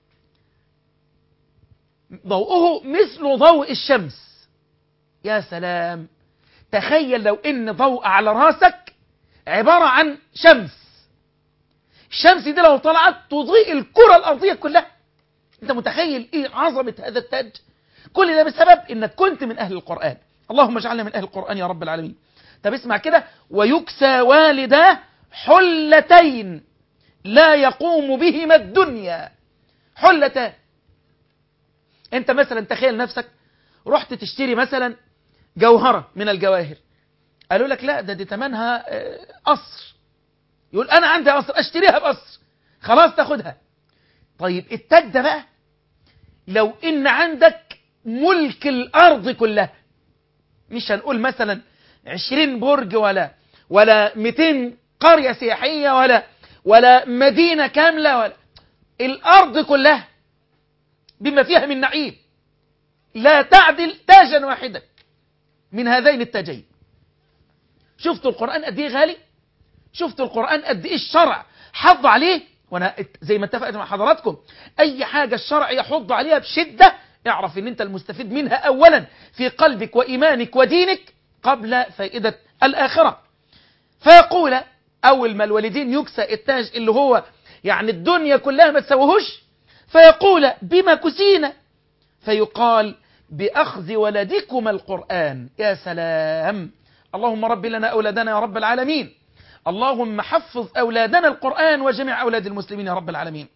ضوءه مثل ضوء الشمس. يا سلام، تخيل لو ان ضوء على راسك عبارة عن شمس، الشمس دي لو طلعت تضيء الكرة الأرضية كلها. انت متخيل ايه عظمة هذا التاج؟ كل ده بسبب انك كنت من اهل القرآن. اللهم اجعلنا من اهل القرآن يا رب العالمين. طب اسمع كده: ويكسى والداه حلتين لا يقوم بهما الدنيا. حلتان، انت مثلا تخيل نفسك رحت تشتري مثلا جوهرة من الجواهر، قالوا لك لا ده دي تمنها قصر، يقول انا عندي قصر اشتريها بقصر، خلاص تاخدها. طيب التاج ده بقى لو ان عندك ملك الارض كلها، مش هنقول مثلا عشرين برج ولا ولا مئتين قرية سياحية ولا ولا مدينة كاملة، ولا الارض كلها بما فيها من نعيم لا تعدل تاجا واحدا من هذين التاجين. شفتوا القرآن قد ايه غالي؟ شفتوا القرآن قد ايه الشرع حض عليه؟ وانا زي ما اتفقت مع حضراتكم، اي حاجة الشرع يحض عليها بشدة اعرف ان انت المستفيد منها اولا في قلبك وايمانك ودينك قبل فائدة الاخرة. فيقول اول ما الوالدين يكسى التاج اللي هو يعني الدنيا كلها ما تسويهوش، فيقول: بما كسينا؟ فيقال: بأخذ ولدكما القرآن. يا سلام، اللهم رب لنا أولادنا يا رب العالمين، اللهم حفظ أولادنا القرآن وجميع أولاد المسلمين يا رب العالمين.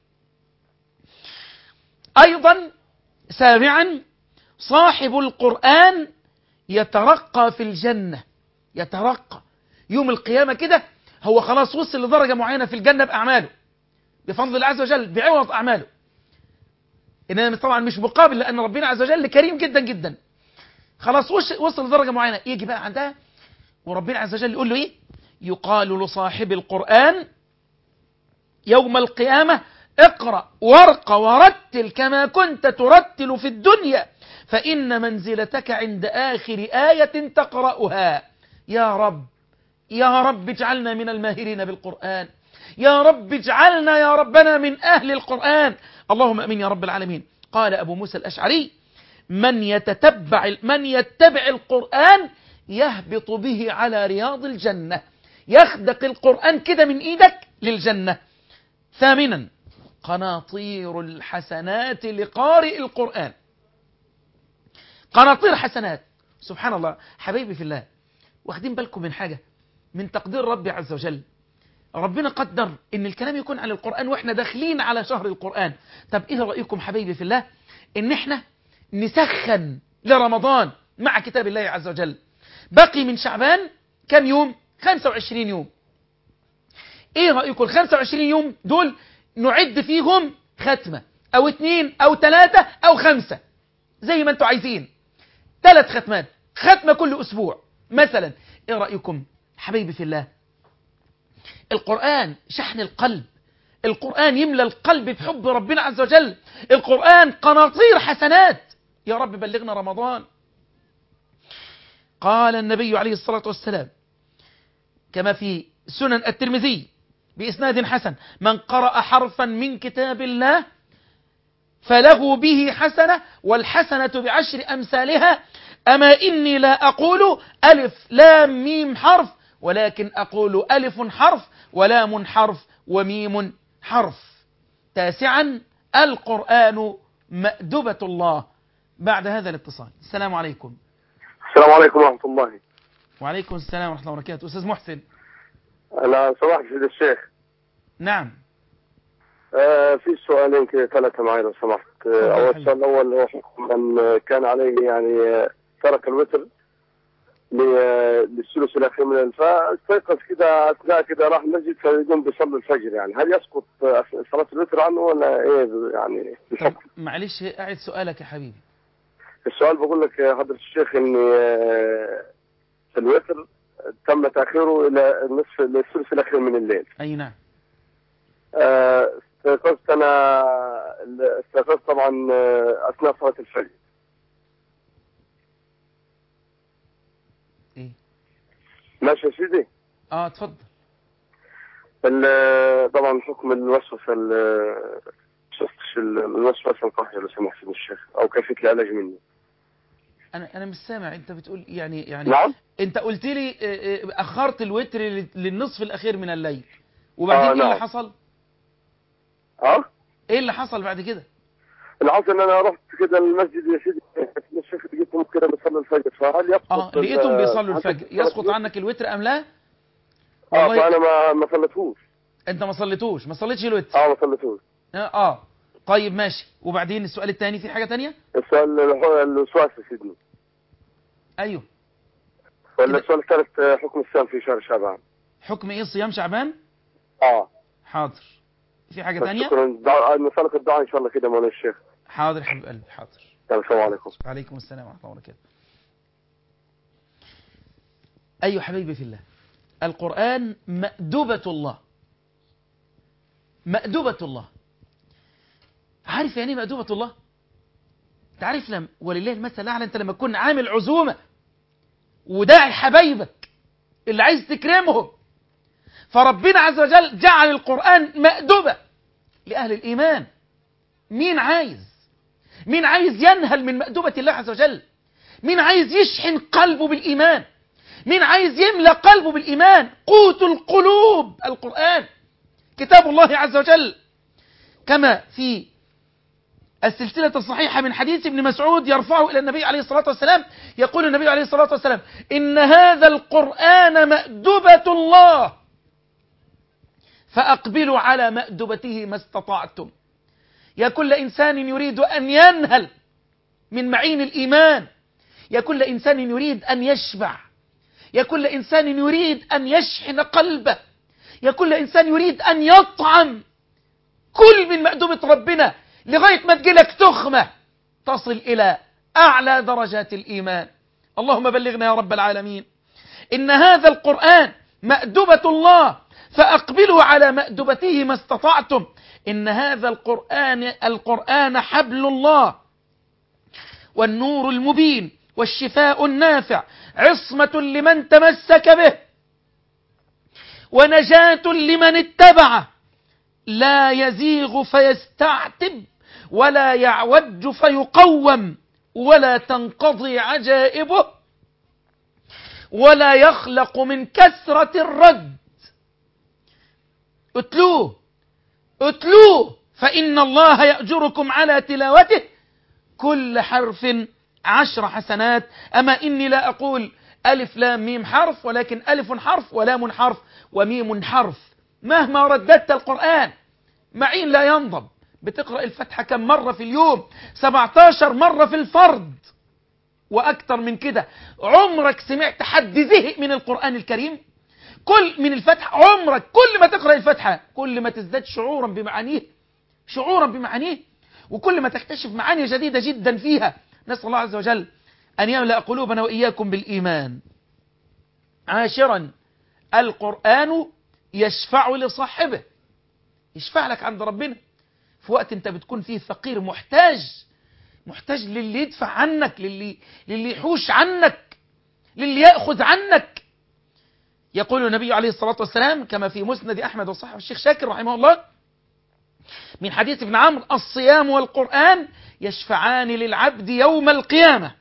أيضا سابعا، صاحب القرآن يترقى في الجنة، يترقى يوم القيامة كده، هو خلاص وصل لدرجة معينة في الجنة بأعماله بفضل الله عز وجل بعوض أعماله، إنما طبعا مش مقابل لأن ربنا عز وجل كريم جدا جدا. خلاص وصل لدرجة معينة، يجي بقى عندها وربنا عز وجل يقول له إيه؟ يقال لصاحب القرآن يوم القيامة: اقرأ وارق ورتل كما كنت ترتل في الدنيا، فإن منزلتك عند آخر آية تقرأها. يا رب يا رب اجعلنا من الماهرين بالقرآن، يا رب اجعلنا يا ربنا من أهل القرآن، اللهم أمين يا رب العالمين. قال أبو موسى الأشعري: من يتتبع من يتبع القرآن يهبط به على رياض الجنة، يخدق القرآن كده من إيدك للجنة. ثامنا، قناطير الحسنات لقارئ القرآن. قناطير حسنات، سبحان الله. حبيبي في الله، واخدين بالكم من حاجة من تقدير ربي عز وجل؟ ربنا قدر ان الكلام يكون عن القرآن واحنا داخلين على شهر القرآن. طب ايه رأيكم حبيبي في الله ان احنا نسخن لرمضان مع كتاب الله عز وجل؟ باقي من شعبان كم يوم؟ خمسة وعشرين يوم. ايه رأيكم الخمسة وعشرين يوم دول نعد فيهم ختمة او اتنين او تلاتة او خمسة زي ما انتوا عايزين، ثلاث ختمات، ختمة كل اسبوع مثلا. ايه رأيكم حبيبي في الله؟ القرآن شحن القلب، القرآن يملى القلب بحب ربنا عز وجل، القرآن قناطير حسنات. يا رب بلغنا رمضان. قال النبي عليه الصلاة والسلام كما في سنن الترمذي بإسناد حسن: من قرأ حرفا من كتاب الله فله به حسنة والحسنة بعشر أمثالها. أما إني لا أقول ألف لام ميم حرف، ولكن أقول ألف حرف ولام حرف وميم حرف. تاسعا: القرآن مأدبة الله. بعد هذا الاتصال، السلام عليكم. السلام عليكم ورحمة الله. وعليكم السلام ورحمة الله وبركاته. أستاذ محسن. أنا صباح سيد الشيخ. نعم. آه في سؤالين كده ثلاثة معي لو سمحت. آه أول السؤال الأول هو حكم من كان عليه يعني آه ترك الوتر للثلث الأخير من الليل، فاستيقظ كده أثناء كده راح المسجد فيقوم بيصلي الفجر، يعني هل يسقط صلاة الوتر عنه ولا إيه يعني الحكم؟ معلش أعد سؤالك يا حبيبي. السؤال بقول لك يا حضرة الشيخ إن آه في الوتر تم تأخيره إلى النصف الثلث الأخير من الليل. أي نعم. آه استيقظت أنا استيقظت طبعا أثناء صلاة الفجر. إيه؟ ماشي يا سيدي؟ آه تفضل. طبعا حكم الوسوسة الوسوسة القهرية لو سمحت الشيخ، أو كيفية العلاج منه. أنا أنا مش سامع، أنت بتقول يعني يعني نعم؟ أنت قلت لي أخرت الوتر للنصف الأخير من الليل، وبعدين آه إيه نعم. اللي حصل؟ أه؟ إيه اللي حصل بعد كده؟ اللي حصل إن أنا رحت كده المسجد يا سيدي، الشيخ لقيتهم كده بيصلوا الفجر، فهل يسقط؟ آه لقيتهم بيصلوا الفجر، يسقط عنك الوتر أم لا؟ اه فأنا ما ما صليتهوش. أنت ما صليتوش، ما صليتش الوتر؟ اه ما صليتهوش. آه, آه طيب ماشي، وبعدين السؤال الثاني في حاجة تانية؟ السؤال الوسواس يا سيدنا. أيوه. ولا السؤال الثالث حكم الصيام في شهر شعبان. حكم إيه صيام شعبان؟ اه حاضر. في حاجة تانية؟ شكرا. نسألك الدعاء إن شاء الله كده مولانا الشيخ. حاضر حبيب قلبي حاضر. السلام عليكم. وعليكم السلام ورحمة الله وبركاته. أيها حبيبي في الله، القرآن مأدبة الله. مأدبة الله. عارف يعني مأدبة الله؟ تعرف لم ولله المثل الأعلى، أنت لما تكون عامل عزومة وداعي حبايبك اللي عايز تكرمهم، فربنا عز وجل جعل القرآن مأدبة لأهل الإيمان. مين عايز مين عايز ينهل من مأدبة الله عز وجل؟ مين عايز يشحن قلبه بالإيمان؟ مين عايز يملأ قلبه بالإيمان؟ قوت القلوب القرآن، كتاب الله عز وجل، كما في السلسلة الصحيحة من حديث ابن مسعود يرفعه إلى النبي عليه الصلاة والسلام، يقول النبي عليه الصلاة والسلام: إن هذا القرآن مأدبة الله فأقبلوا على مأدبته ما استطعتم. يا كل إنسان يريد أن ينهل من معين الإيمان، يا كل إنسان يريد أن يشبع، يا كل إنسان يريد أن يشحن قلبه، يا كل إنسان يريد أن يطعم، كل من مأدبة ربنا لغاية ما تجيلك تخمة تصل إلى أعلى درجات الإيمان. اللهم بلغنا يا رب العالمين. إن هذا القرآن مأدبة الله فأقبلوا على مأدبته ما استطعتم. إن هذا القرآن القرآن حبل الله والنور المبين والشفاء النافع، عصمة لمن تمسك به ونجاة لمن اتبعه، لا يزيغ فيستعتب ولا يعوج فيقوم ولا تنقضي عجائبه ولا يخلق من كثرة الرد. اتلوه اتلوه فإن الله يأجركم على تلاوته، كل حرف عشر حسنات. أما إني لا أقول ألف لام ميم حرف، ولكن ألف حرف ولام حرف وميم حرف. مهما رددت القرآن معين لا ينضب. بتقرأ الفتحة كم مرة في اليوم؟ سبعة عشر مرة في الفرض وأكثر من كده. عمرك سمعت حد زهق من القرآن الكريم؟ كل من الفتحة، عمرك كل ما تقرأ الفتحة كل ما تزداد شعورا بمعانيه شعورا بمعانيه وكل ما تكتشف معاني جديدة جدا فيها. نسأل الله عز وجل أن يملأ قلوبنا وإياكم بالإيمان. عاشرا، القرآن يشفع لصاحبه، يشفع لك عند ربنا في وقت انت بتكون فيه فقير محتاج محتاج للي يدفع عنك، للي, للي يحوش عنك، للي يأخذ عنك. يقول النبي عليه الصلاة والسلام كما في مسند أحمد وصححه الشيخ شاكر رحمه الله من حديث ابن عمرو: الصيام والقرآن يشفعان للعبد يوم القيامة.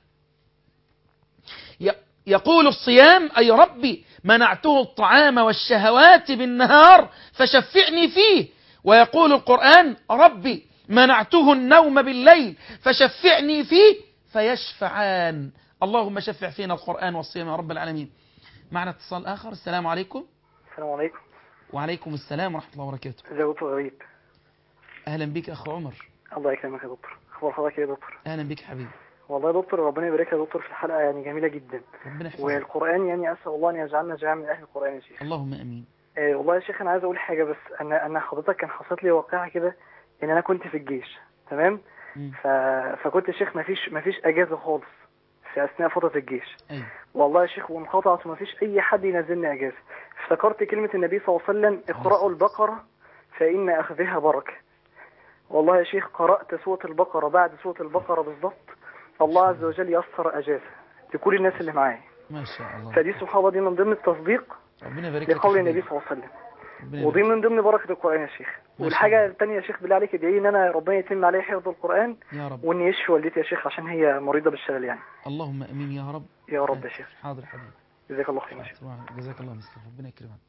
يقول الصيام: أي ربي منعته الطعام والشهوات بالنهار فشفعني فيه. ويقول القرآن: ربي منعته النوم بالليل فشفعني فيه. فيشفعان. اللهم شفع فينا القرآن والصيام يا رب العالمين. معنا اتصال آخر. السلام عليكم. السلام عليكم. وعليكم السلام ورحمة الله وبركاته. ازيك يا دكتور غريب؟ أهلا بك أخو عمر. الله يكرمك يا دكتور. أخبار حضرتك إيه يا دكتور؟ أهلا بك حبيبي. والله يا دكتور ربنا يبارك يا دكتور في الحلقة، يعني جميلة جدا. ربنا يحفظك. والقرآن يعني أسأل الله أن يجعلنا جميعا من أهل القرآن يا شيخ. اللهم أمين. آه والله يا شيخ أنا عايز أقول حاجة، بس أنا أنا حضرتك كان حصلت لي واقعة كده إن أنا كنت في الجيش، تمام؟ ف... فكنت يا شيخ مفيش مفيش أجازة خالص في أثناء فترة الجيش. أيوة. والله يا شيخ وانقطعت ومفيش أي حد ينزلني أجازة. افتكرت كلمة النبي صلى الله عليه وسلم: اقرأوا البقرة فإن أخذها بركة. والله يا شيخ قرأت سورة البقرة، بعد سورة البقرة بالضبط الله عز وجل يسر أجازة لكل الناس اللي معايا. ما شاء الله. فدي سبحان الله دي من ضمن التصديق ربنا يبارك لقول النبي صلى الله عليه وسلم، ودي من ضمن بركة القرآن يا شيخ. والحاجة الثانية يا شيخ بالله عليك ادعي ان انا ربنا يتم علي حفظ القرآن يا رب، وان يشفي والدتي يا شيخ عشان هي مريضة بالشلل يعني. اللهم امين يا رب. يا رب يا شيخ. حاضر حبيبي. جزاك الله خير يا شيخ. جزاك الله مثل ربنا يكرمك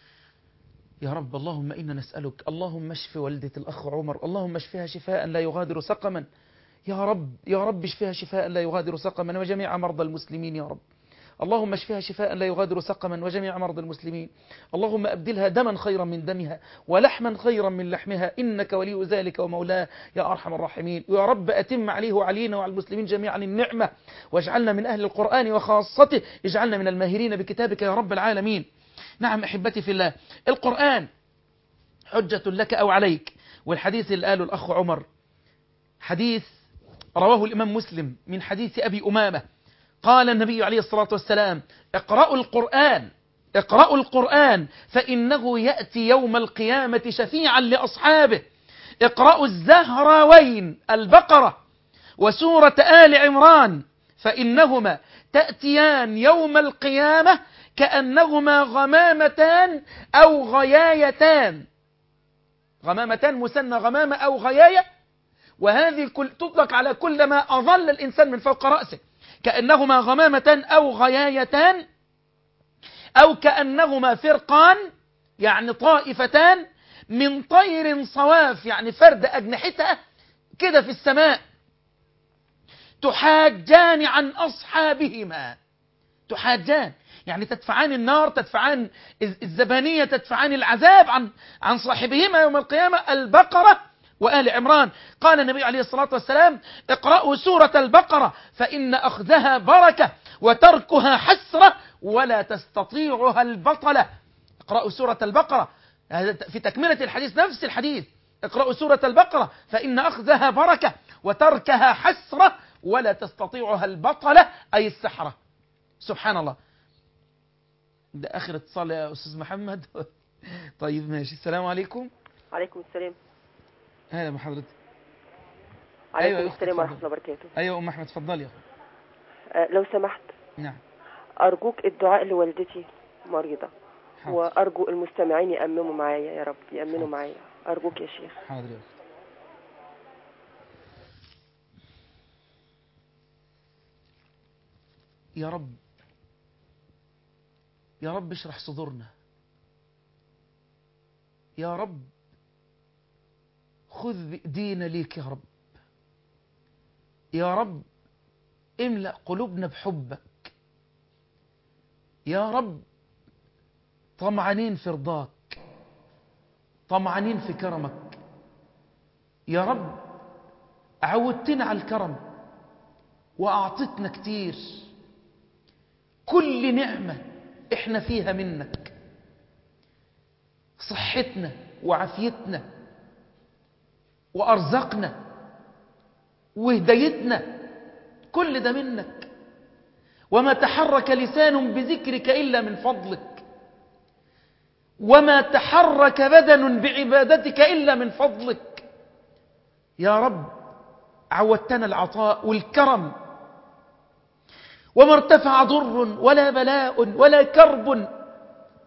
يا رب. اللهم إنا نسألك اللهم اشف والدة الأخ عمر، اللهم اشفها شفاء لا يغادر سقما يا رب. يا رب اشفها شفاء لا يغادر سقما وجميع مرضى المسلمين يا رب. اللهم اشفها شفاء لا يغادر سقما وجميع مرضى المسلمين. اللهم أبدلها دما خيرا من دمها ولحما خيرا من لحمها، إنك ولي ذلك ومولاه يا أرحم الراحمين. ويا رب أتم عليه وعلينا وعلى المسلمين جميعا النعمة، واجعلنا من أهل القرآن وخاصته، اجعلنا من الماهرين بكتابك يا رب العالمين. نعم أحبتي في الله، القرآن حجة لك أو عليك. والحديث اللي قاله الأخ عمر حديث رواه الإمام مسلم من حديث أبي أمامة، قال النبي عليه الصلاة والسلام: اقرأوا القرآن اقرأوا القرآن فإنه يأتي يوم القيامة شفيعا لأصحابه. اقرأوا الزهراوين البقرة وسورة آل عمران فإنهما تأتيان يوم القيامة كأنهما غمامتان أو غيايتان. غمامتان مثنى غمامة أو غياية، وهذه كل تطلق على كل ما أظل الإنسان من فوق رأسه. كأنهما غمامتان أو غيايتان، أو كأنهما فرقان يعني طائفتان من طير صواف يعني فرد أجنحتها كده في السماء، تحاجان عن أصحابهما. تحاجان يعني تدفعان النار، تدفعان الزبانية، تدفعان العذاب عن عن صاحبهما يوم القيامة. البقرة وآل عمران. قال النبي عليه الصلاة والسلام: اقرأوا سورة البقرة فإن أخذها بركة وتركها حسرة ولا تستطيعها البطلة. اقرأوا سورة البقرة في تكملة الحديث، نفس الحديث: اقرأوا سورة البقرة فإن أخذها بركة وتركها حسرة ولا تستطيعها البطلة أي السحرة. سبحان الله. ده آخر اتصال يا أستاذ محمد. طيب ماشي. السلام عليكم. وعليكم السلام. أهلا بحضرتك. عليكم أيوة السلام ورحمة الله وبركاته. أيوة أم أحمد اتفضلي يا أه لو سمحت. نعم. أرجوك الدعاء لوالدتي مريضة. حاضر. وأرجو المستمعين يأمنوا معايا يا رب، يأمنوا معايا أرجوك يا شيخ. حاضر يا أخي. يا رب يا رب اشرح صدورنا يا رب، خذ بإيدينا ليك يا رب. يا رب املأ قلوبنا بحبك يا رب، طمعانين في رضاك، طمعانين في كرمك يا رب. عودتنا على الكرم وأعطتنا كتير، كل نعمة احنا فيها منك، صحتنا وعافيتنا وأرزقنا وهدايتنا، كل ده منك. وما تحرك لسان بذكرك إلا من فضلك، وما تحرك بدن بعبادتك إلا من فضلك يا رب. عودتنا العطاء والكرم، وما ارتفع ضر ولا بلاء ولا كرب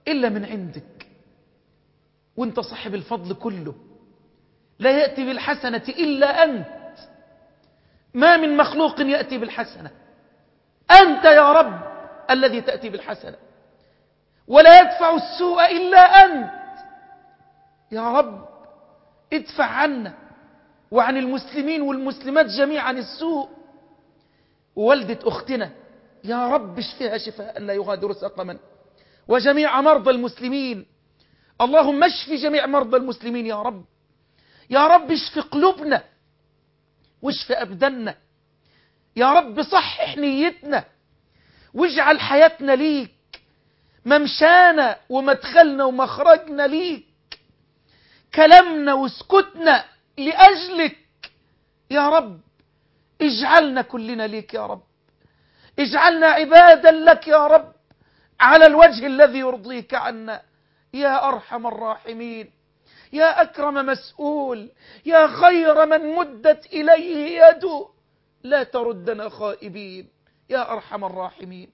إلا من عندك، وانت صاحب الفضل كله. لا يأتي بالحسنة إلا أنت، ما من مخلوق يأتي بالحسنة، أنت يا رب الذي تأتي بالحسنة. ولا يدفع السوء إلا أنت يا رب، ادفع عنا وعن المسلمين والمسلمات جميعا السوء. ووالدة أختنا يا رب اشفها شفاء لا يغادر سقما، وجميع مرضى المسلمين. اللهم اشف جميع مرضى المسلمين يا رب. يا رب اشف قلوبنا واشف أبداننا يا رب. صحح نيتنا واجعل حياتنا ليك، ممشانا ومدخلنا ومخرجنا ليك، كلامنا وسكتنا لأجلك يا رب. اجعلنا كلنا ليك يا رب، اجعلنا عبادا لك يا رب على الوجه الذي يرضيك عنا يا أرحم الراحمين، يا أكرم مسؤول، يا خير من مدت إليه يده، لا تردنا خائبين يا أرحم الراحمين.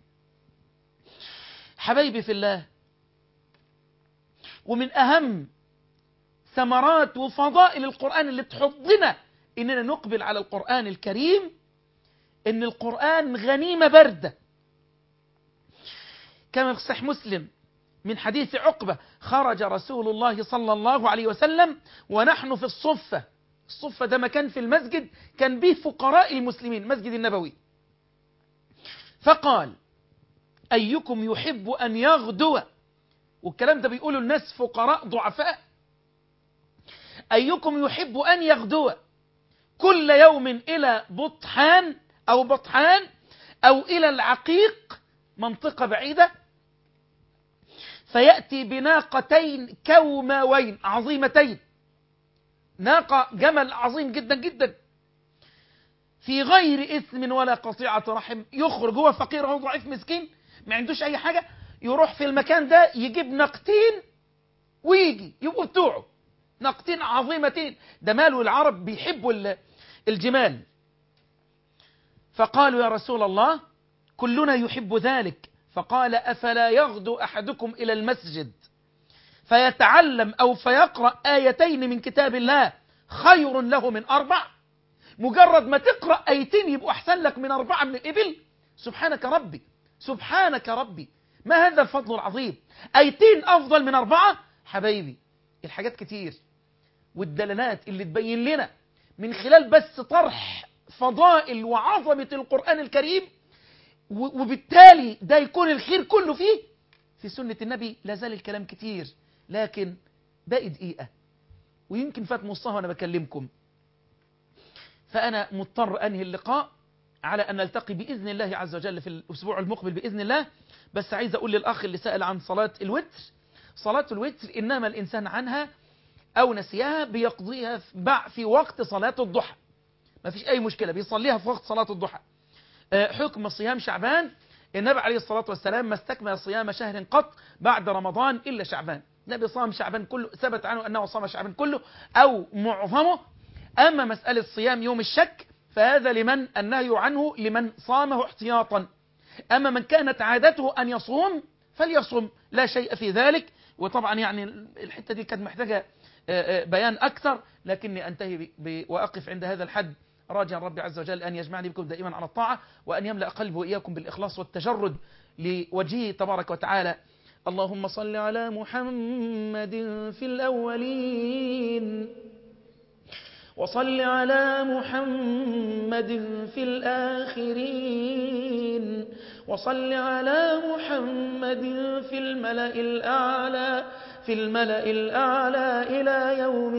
حبايبي في الله، ومن أهم ثمرات وفضائل القرآن اللي تحضنا إننا نقبل على القرآن الكريم إن القرآن غنيمة باردة. كما في صحيح مسلم من حديث عقبة: خرج رسول الله صلى الله عليه وسلم ونحن في الصفة. الصفة ده مكان في المسجد كان به فقراء المسلمين، مسجد النبوي. فقال: أيكم يحب أن يغدو، والكلام ده بيقوله الناس فقراء ضعفاء، أيكم يحب أن يغدو كل يوم إلى بطحان أو بطحان أو إلى العقيق، منطقة بعيدة، فيأتي بناقتين كوماوين عظيمتين، ناقة جمل عظيم جدا جدا، في غير إثم ولا قطيعة رحم. يخرج هو فقير، هو ضعيف مسكين ما عندوش أي حاجة، يروح في المكان ده يجيب ناقتين ويجي يبقوا بتوعه، ناقتين عظيمتين. ده ماله، العرب بيحبوا الجمال. فقالوا: يا رسول الله كلنا يحب ذلك. فقال: أفلا يغدو أحدكم إلى المسجد فيتعلم أو فيقرأ آيتين من كتاب الله خير له من أربع؟ مجرد ما تقرأ آيتين يبقوا أحسن لك من أربعة من الإبل. سبحانك ربي، سبحانك ربي، ما هذا الفضل العظيم؟ آيتين أفضل من أربعة. حبايبي الحاجات كتير، والدلالات اللي تبين لنا من خلال بس طرح فضائل وعظمة القرآن الكريم، وبالتالي ده يكون الخير كله فيه في سنة النبي. لا زال الكلام كتير، لكن باقي دقيقة ويمكن فات نصها وأنا بكلمكم، فأنا مضطر أنهي اللقاء على أن نلتقي بإذن الله عز وجل في الأسبوع المقبل بإذن الله. بس عايز أقول للأخ اللي سأل عن صلاة الوتر: صلاة الوتر إنما الإنسان عنها أو نسيها بيقضيها في وقت صلاة الضحى، ما فيش أي مشكلة، بيصليها في وقت صلاة الضحى. حكم صيام شعبان: النبي عليه الصلاة والسلام ما استكمل صيام شهر قط بعد رمضان إلا شعبان. النبي صام شعبان كله، ثبت عنه أنه صام شعبان كله أو معظمه. أما مسألة صيام يوم الشك فهذا لمن النهي عنه لمن صامه احتياطا. أما من كانت عادته أن يصوم فليصوم، لا شيء في ذلك. وطبعا يعني الحتة دي كانت محتاجة بيان أكثر، لكني أنتهي وأقف عند هذا الحد، راجعا ربي عز وجل أن يجمعني بكم دائما على الطاعة، وأن يملأ قلبي وإياكم بالإخلاص والتجرد لوجهه تبارك وتعالى. اللهم صل على محمد في الأولين، وصل على محمد في الآخرين، وصل على محمد في الملأ الأعلى في الملأ الأعلى إلى يوم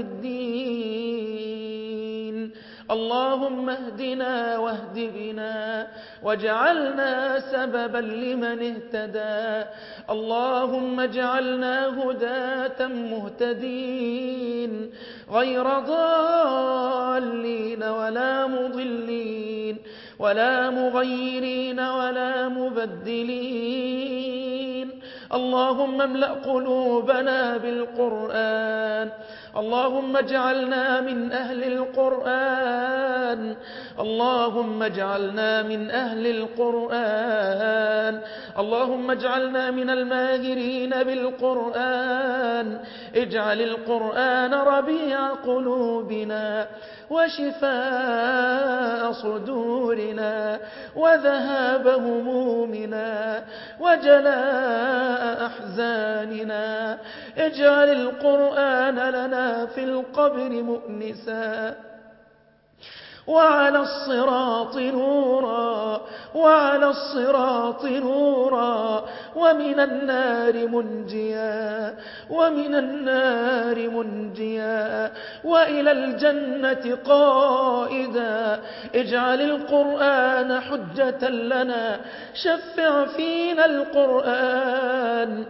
الدين. اللهم اهدنا واهد بنا واجعلنا سببا لمن اهتدى. اللهم اجعلنا هداة مهتدين غير ضالين ولا مضلين ولا مغيرين ولا مبدلين. اللهم املأ قلوبنا بالقرآن. اللهم اجعلنا من أهل القرآن. اللهم اجعلنا من أهل القرآن. اللهم اجعلنا من الماهرين بالقرآن. اجعل القرآن ربيع قلوبنا وشفاء صدورنا وذهاب همومنا وجلاء أحزاننا. اجعل القرآن لنا في القبر مؤنسا وعلى الصراط نورا وعلى الصراط نورا ومن النار منجيا ومن النار منجيا وإلى الجنة قائدا. اجعل القرآن حجة لنا. شفع فينا القرآن.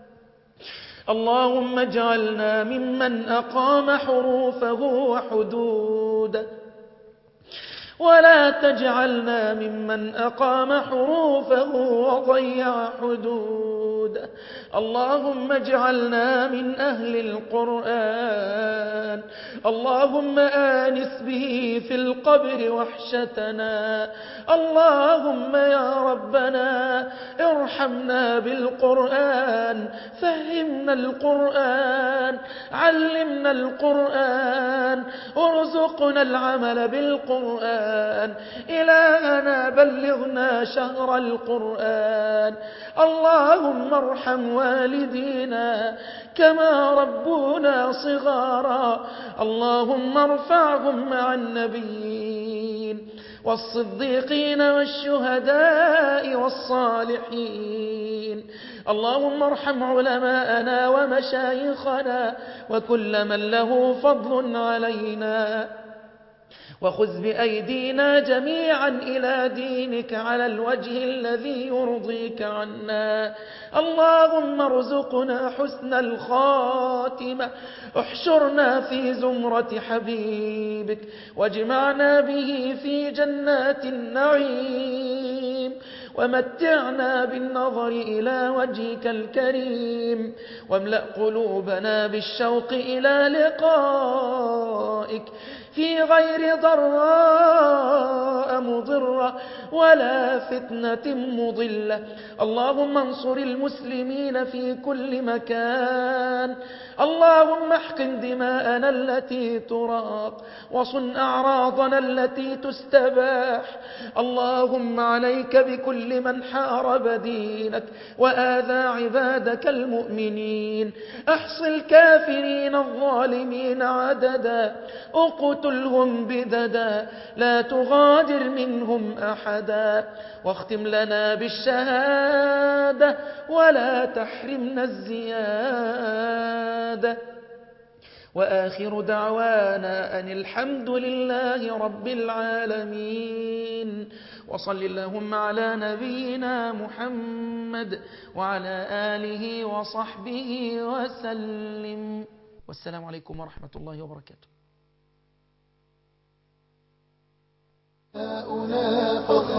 اللهم اجعلنا ممن أقام حروفه وحدوده ولا تجعلنا ممن أقام حروفه وضيع حدوده. اللهم اجعلنا من أهل القرآن. اللهم آنس به في القبر وحشتنا. اللهم يا ربنا ارحمنا بالقرآن. فهمنا القرآن. علمنا القرآن. ارزقنا العمل بالقرآن. إلهنا بلغنا شهر القرآن. اللهم ارحم والدينا كما ربونا صغارا. اللهم ارفعهم مع النبيين والصديقين والشهداء والصالحين. اللهم ارحم علماءنا ومشايخنا وكل من له فضل علينا. وخذ بأيدينا جميعا إلى دينك على الوجه الذي يرضيك عنا. اللهم ارزقنا حسن الخاتمة. احشرنا في زمرة حبيبك واجمعنا به في جنات النعيم. ومتعنا بالنظر إلى وجهك الكريم. واملأ قلوبنا بالشوق إلى لقائك في غير ضراء مضرة ولا فتنة مضلة. اللهم انصر المسلمين في كل مكان. اللهم احقن دماءنا التي تراق وصن أعراضنا التي تستباح. اللهم عليك بكل من حارب دينك وآذى عبادك المؤمنين. احص الكافرين الظالمين عددا. اقتلهم بددا. لا تغادر منهم أحدا. واختم لنا بالشهادة ولا تحرمنا الزيادة. وآخر دعوانا أن الحمد لله رب العالمين. وصل اللهم على نبينا محمد وعلى آله وصحبه وسلم. والسلام عليكم ورحمة الله وبركاته.